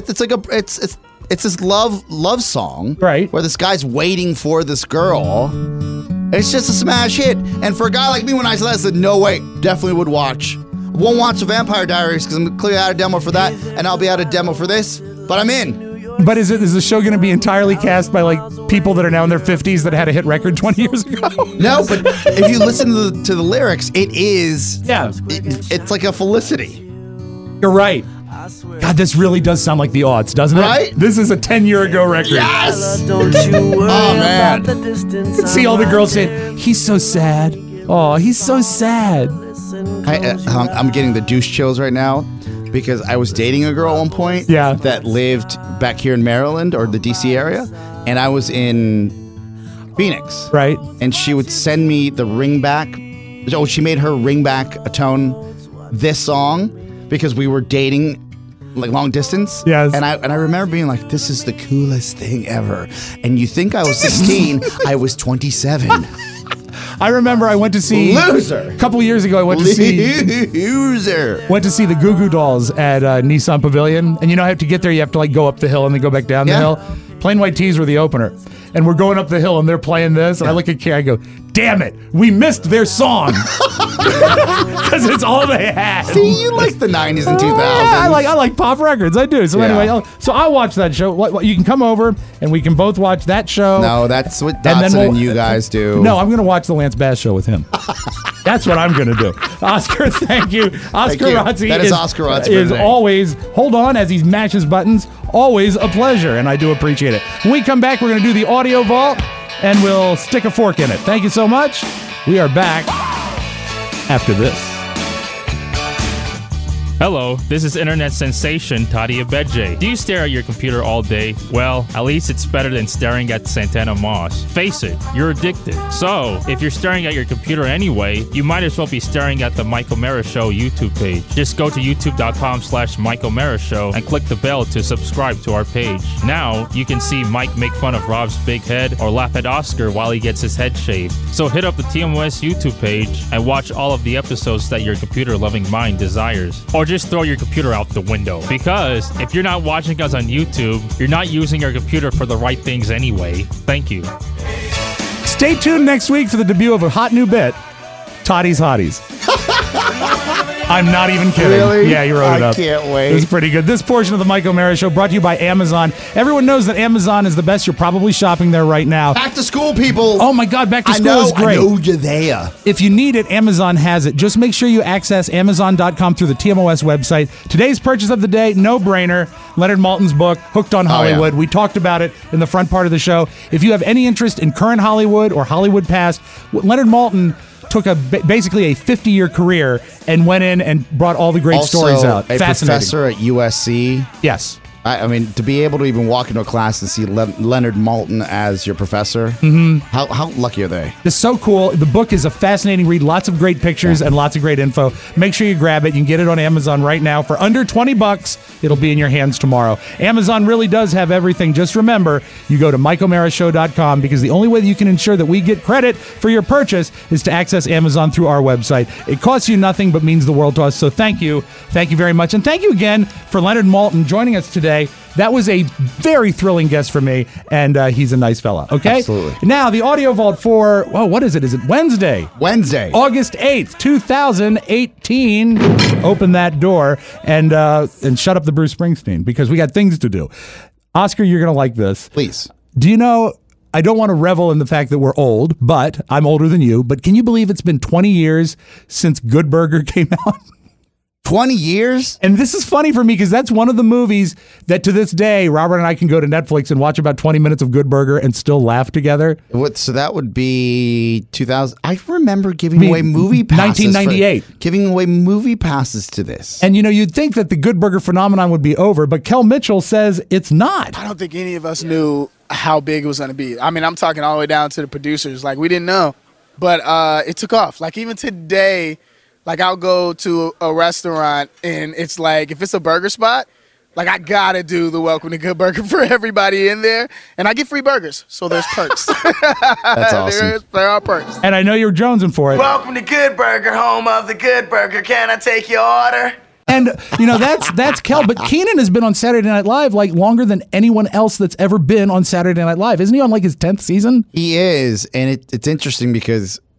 this love song, right? Where this guy's waiting for this girl. It's just a smash hit, and for a guy like me, when I saw that, I said, "No way, definitely would watch." Won't watch The Vampire Diaries because I'm clearly out of demo for that, and I'll be out of demo for this, but I'm in. But is the show going to be entirely cast by like people that are now in their 50s that had a hit record 20 years ago? No, but if you listen to the lyrics, it is. Yeah. It's like a Felicity. You're right. God, this really does sound like the aughts, doesn't it? Right? This is a 10-year ago record. Yes! Oh, man. You can see all the girls saying, he's so sad. Oh, he's so sad. I'm getting the douche chills right now because I was dating a girl at one point that lived back here in Maryland or the DC area, and I was in Phoenix. Right. And she would send me the ringback. Oh, she made her ringback atone this song because we were dating like long distance. Yes. And I remember being like, this is the coolest thing ever. And you think I was 16, I was 27. I remember I went to see Loser. A couple years ago. I went to see Loser. Went to see the Goo Goo Dolls at Nissan Pavilion, and you know how to get there. You have to like go up the hill and then go back down the hill. Plain White Tees were the opener, and we're going up the hill and they're playing this, and I look at Kara, I go, "Damn it, we missed their song because it's all they had." See, you like the 90s and 2000s. I like pop records. I do. So anyway, so I'll watch that show. You can come over and we can both watch that show. No, that's what Dotson and you guys do. No, I'm going to watch the Lance Bass show with him. That's what I'm going to do. Oscar, thank you. Oscar Razzi. That is Oscar Razzi. Is always, hold on as he mashes buttons, always a pleasure, and I do appreciate it. When we come back, we're going to do the audio vault, and we'll stick a fork in it. Thank you so much. We are back after this. Hello, this is internet sensation Toddy Abeje. Do you stare at your computer all day? Well, at least it's better than staring at Santana Moss. Face it, you're addicted. So, if you're staring at your computer anyway, you might as well be staring at the Mike O'Mara Show YouTube page. Just go to youtube.com/Mike O'Mara Show and click the bell to subscribe to our page. Now, you can see Mike make fun of Rob's big head or laugh at Oscar while he gets his head shaved. So hit up the TMOS YouTube page and watch all of the episodes that your computer-loving mind desires. Or just throw your computer out the window. Because if you're not watching us on YouTube, you're not using your computer for the right things anyway. Thank you. Stay tuned next week for the debut of a hot new bit, Toddy's Hotties. I'm not even kidding. Really? Yeah, you wrote it up. I can't wait. It was pretty good. This portion of the Mike O'Mara Show brought to you by Amazon. Everyone knows that Amazon is the best. You're probably shopping there right now. Back to school, people. Oh my God, back to school is great. I know you're there. If you need it, Amazon has it. Just make sure you access Amazon.com through the TMOS website. Today's purchase of the day, no brainer. Leonard Maltin's book, Hooked on Hollywood. We talked about it in the front part of the show. If you have any interest in current Hollywood or Hollywood past, Leonard Maltin took basically a 50-year career and went in and brought all the great stories out. A Fascinating. professor at USC. Yes. I mean, to be able to even walk into a class and see Leonard Maltin as your professor, how lucky are they? It's so cool. The book is a fascinating read. Lots of great pictures and lots of great info. Make sure you grab it. You can get it on Amazon right now for under $20. It'll be in your hands tomorrow. Amazon really does have everything. Just remember, you go to MikeO'MaraShow.com because the only way that you can ensure that we get credit for your purchase is to access Amazon through our website. It costs you nothing but means the world to us. So thank you. Thank you very much. And thank you again for Leonard Maltin joining us today. That was a very thrilling guest for me, and he's a nice fella. Okay? Absolutely. Now, the audio vault for, what is it? Is it Wednesday? Wednesday. August 8th, 2018. Open that door and shut up the Bruce Springsteen, because we got things to do. Oscar, you're going to like this. Please. Do you know, I don't want to revel in the fact that we're old, but I'm older than you, but can you believe it's been 20 years since Good Burger came out? 20 years? And this is funny for me because that's one of the movies that to this day, Robert and I can go to Netflix and watch about 20 minutes of Good Burger and still laugh together. So that would be 2000. I remember giving away movie passes. 1998. Giving away movie passes to this. And you'd think that the Good Burger phenomenon would be over, but Kel Mitchell says it's not. I don't think any of us knew how big it was going to be. I mean, I'm talking all the way down to the producers. Like, we didn't know. But it took off. Like, even today, like, I'll go to a restaurant, and it's like, if it's a burger spot, like, I got to do the Welcome to Good Burger for everybody in there. And I get free burgers, so there's perks. That's awesome. There are perks. And I know you're jonesing for it. Welcome to Good Burger, home of the Good Burger. Can I take your order? And, that's Kel. But Keenan has been on Saturday Night Live, like, longer than anyone else that's ever been on Saturday Night Live. Isn't he on, like, his 10th season? He is. And it's interesting because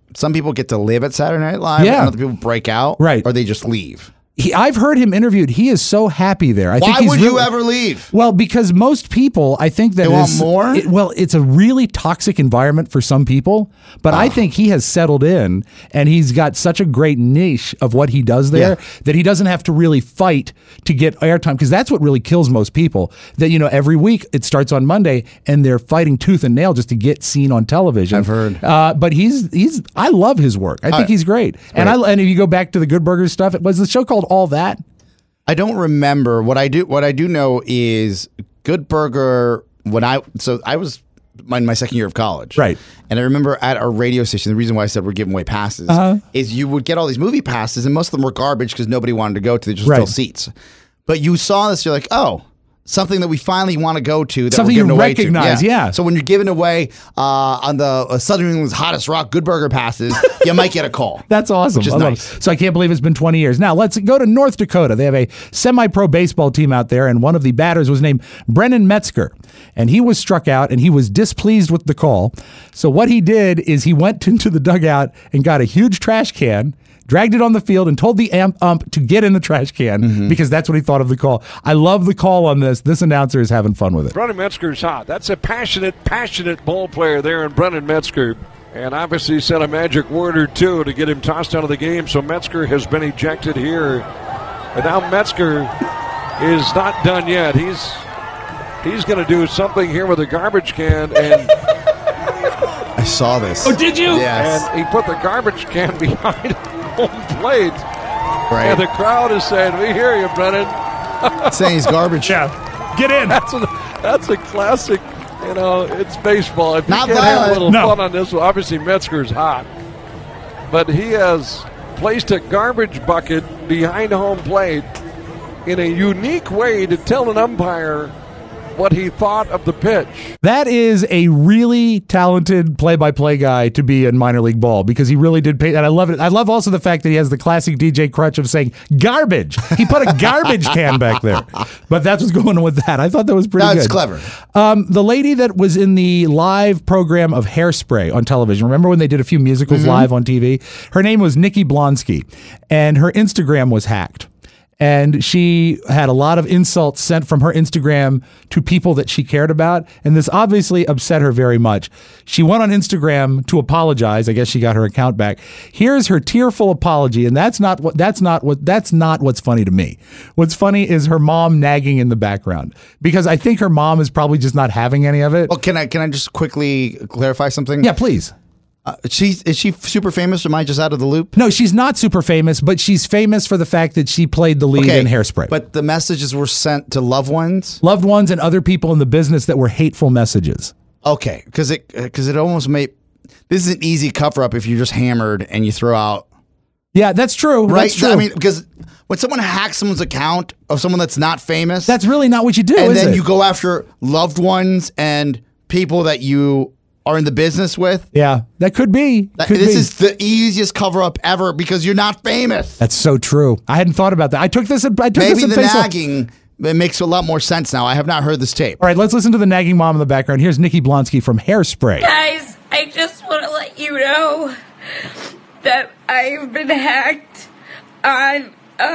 some people get to live at Saturday Night Live, Yeah. and other people break out, Right. or they just leave. I've heard him interviewed. He is so happy there. I think Why he's would you really- ever leave? Well, because most people, I think that They want more? It's a really toxic environment for some people, but I think he has settled in and he's got such a great niche of what he does there that he doesn't have to really fight to get airtime, because that's what really kills most people. That, you know, every week it starts on Monday and they're fighting tooth and nail just to get seen on television. I've heard. But I love his work. I think he's great. And if you go back to the Good Burger stuff, it was the show called All That. I don't remember. What I do know is Good Burger. I was in my second year of college, right? And I remember at our radio station, the reason why I said we're giving away passes is you would get all these movie passes, and most of them were garbage because nobody wanted to go to. They just fill seats. But you saw this, you're like, oh. Something that we finally want to go to. That Something we're giving you away recognize, to. yeah. So when you're giving away on the Southern England's hottest rock Good Burger passes, you might get a call. That's awesome. Which is I love nice. it. So I can't believe it's been 20 years. Now let's go to North Dakota. They have a semi-pro baseball team out there, and one of the batters was named Brennan Metzger, and he was struck out, and he was displeased with the call. So what he did is he went into the dugout and got a huge trash can, dragged it on the field, and told the ump to get in the trash can because that's what he thought of the call. I love the call on this. This announcer is having fun with it. Brennan Metzger's hot. That's a passionate ball player there in Brennan Metzger. And obviously said a magic word or two to get him tossed out of the game. So Metzger has been ejected here. And now Metzger is not done yet. He's going to do something here with a garbage can. And I saw this. Oh, did you? Yes. And he put the garbage can behind home plate. Right. And the crowd is saying, "We hear you, Brennan." Saying he's garbage. Yeah. Get in. That's a classic. You know, it's baseball. If Not you can't have a violent. little fun on this one, obviously Metzger's hot. But he has placed a garbage bucket behind home plate in a unique way to tell an umpire what he thought of the pitch. That is a really talented play-by-play guy to be in minor league ball because he really did pay. And I love it. I love also the fact that he has the classic DJ crutch of saying garbage. He put a garbage can back there. But that's what's going on with that. I thought that was pretty good. That's clever. The lady that was in the live program of Hairspray on television, remember when they did a few musicals live on TV? Her name was Nikki Blonsky, and her Instagram was hacked. And she had a lot of insults sent from her Instagram to people that she cared about. And this obviously upset her very much. She went on Instagram to apologize. I guess she got her account back. Here's her tearful apology. And that's not what's funny to me. What's funny is her mom nagging in the background, because I think her mom is probably just not having any of it. Well, can I just quickly clarify something? Yeah, please. Is she super famous, or am I just out of the loop? No, she's not super famous, but she's famous for the fact that she played the lead in Hairspray. But the messages were sent to loved ones? Loved ones and other people in the business that were hateful messages. Okay, because it almost made... This is an easy cover-up if you're just hammered and you throw out... Yeah, that's true. Right? That's true. I mean, because when someone hacks someone's account of someone that's not famous... That's really not what you do, and is then it? you go after loved ones and people that you... are in the business with. Yeah, that could be. This is the easiest cover-up ever because you're not famous. That's so true. I hadn't thought about that. I took this Maybe this the face nagging it makes a lot more sense now. I have not heard this tape. All right, let's listen to the nagging mom in the background. Here's Nikki Blonsky from Hairspray. Guys, I just want to let you know that I've been hacked on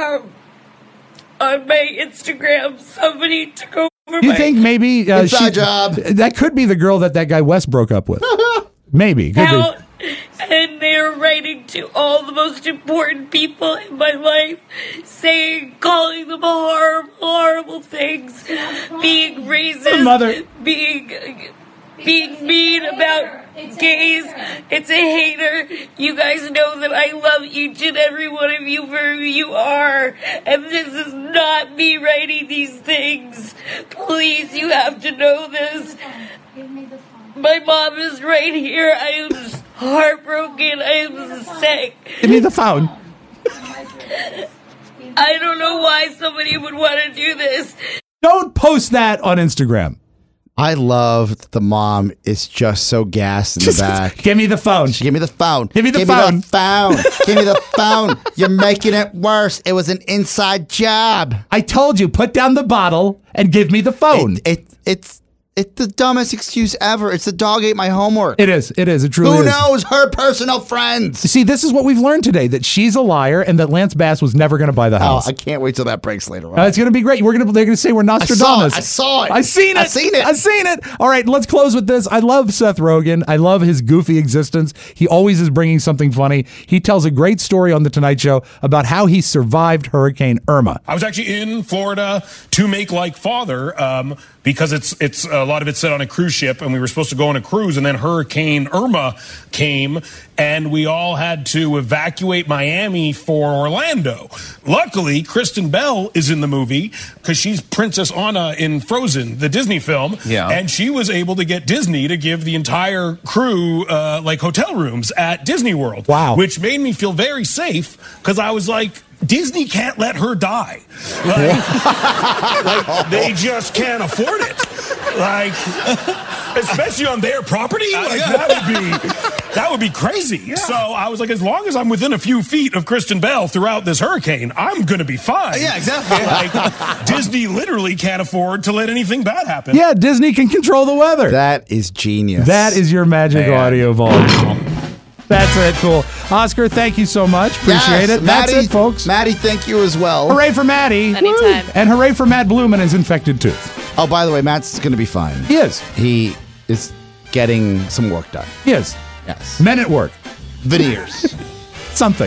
my Instagram. Somebody took over. Do you think maybe inside job? That could be the girl that guy West broke up with. Maybe. Could be. And they're writing to all the most important people in my life, calling them horrible things, being racist, being mean about gays. It's a hater. You guys know that I love each and every one of you for who you are, and this is not me writing these things. Please, you have to know this. My mom is right here. I am heartbroken. I am sick. Give me the phone. I don't know why somebody would want to do this. Don't post that on Instagram. I love that the mom is just so gassed in the back. Give me the phone. Give me the phone. Give me the phone. Give me the phone. You're making it worse. It was an inside job. I told you, put down the bottle and give me the phone. It's the dumbest excuse ever. It's the dog ate my homework. It is. It is. It truly Who is. knows her personal friends? See, this is what we've learned today, that she's a liar and that Lance Bass was never going to buy the house. Oh, I can't wait till that breaks later on. It's going to be great. They're going to say we're Nostradamus. I saw it. I seen it. All right, let's close with this. I love Seth Rogen. I love his goofy existence. He always is bringing something funny. He tells a great story on The Tonight Show about how he survived Hurricane Irma. I was actually in Florida to make Like Father because it's a lot of it's set on a cruise ship, and we were supposed to go on a cruise, and then Hurricane Irma came, and we all had to evacuate Miami for Orlando. Luckily, Kristen Bell is in the movie because she's Princess Anna in Frozen, the Disney film, and she was able to get Disney to give the entire crew like hotel rooms at Disney World. Wow. Which made me feel very safe because I was like, Disney can't let her die. Like they just can't afford it. Like, especially on their property. Like, that would be crazy. Yeah. So I was like, as long as I'm within a few feet of Kristen Bell throughout this hurricane, I'm going to be fine. Yeah, exactly. Like, Disney literally can't afford to let anything bad happen. Yeah, Disney can control the weather. That is genius. That is your magic audio vault. That's it. Cool. Oscar, thank you so much. Appreciate it. Maddie, that's it, folks. Maddie, thank you as well. Hooray for Maddie. Anytime. And hooray for Matt Bloom and his infected tooth. Oh, by the way, Matt's going to be fine. He is. He is getting some work done. He is. Yes. Men at work. Veneers. Something.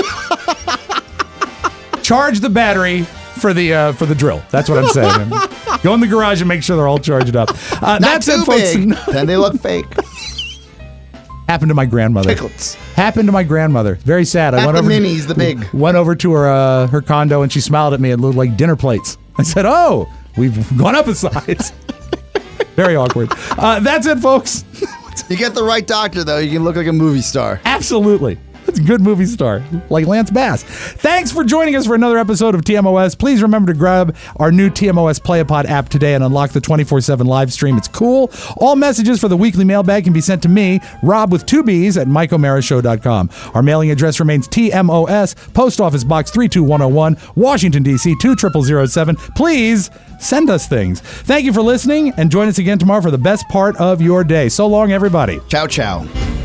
Charge the battery for the drill. That's what I'm saying. Go in the garage and make sure they're all charged up. That's it, folks. Then they look fake. Happened to my grandmother. Chicklets. Happened to my grandmother. Very sad. I went over. Minis, the big. Went over to her condo and she smiled at me and looked like dinner plates. I said, "Oh, we've gone up a size." Very awkward. That's it, folks. You get the right doctor, though. You can look like a movie star. Absolutely. It's a good movie star, like Lance Bass. Thanks for joining us for another episode of TMOS. Please remember to grab our new TMOS Play-A-Pod app today and unlock the 24/7 live stream. It's cool. All messages for the weekly mailbag can be sent to me, Rob with 2 B's, at MikeO'MaraShow.com. Our mailing address remains TMOS, Post Office Box 32101, Washington, D.C. 20007. Please send us things. Thank you for listening, and join us again tomorrow for the best part of your day. So long, everybody. Ciao, ciao.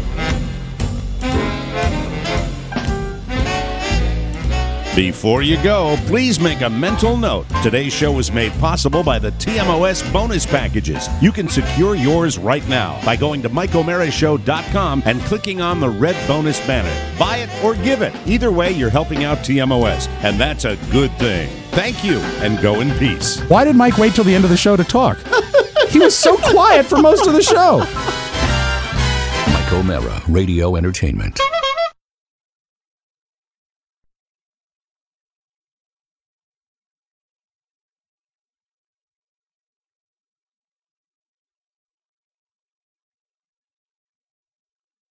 Before you go, please make a mental note. Today's show was made possible by the TMOS bonus packages. You can secure yours right now by going to MikeO'MaraShow.com and clicking on the red bonus banner. Buy it or give it. Either way, you're helping out TMOS, and that's a good thing. Thank you, and go in peace. Why did Mike wait till the end of the show to talk? He was so quiet for most of the show. Mike O'Mara, Radio Entertainment.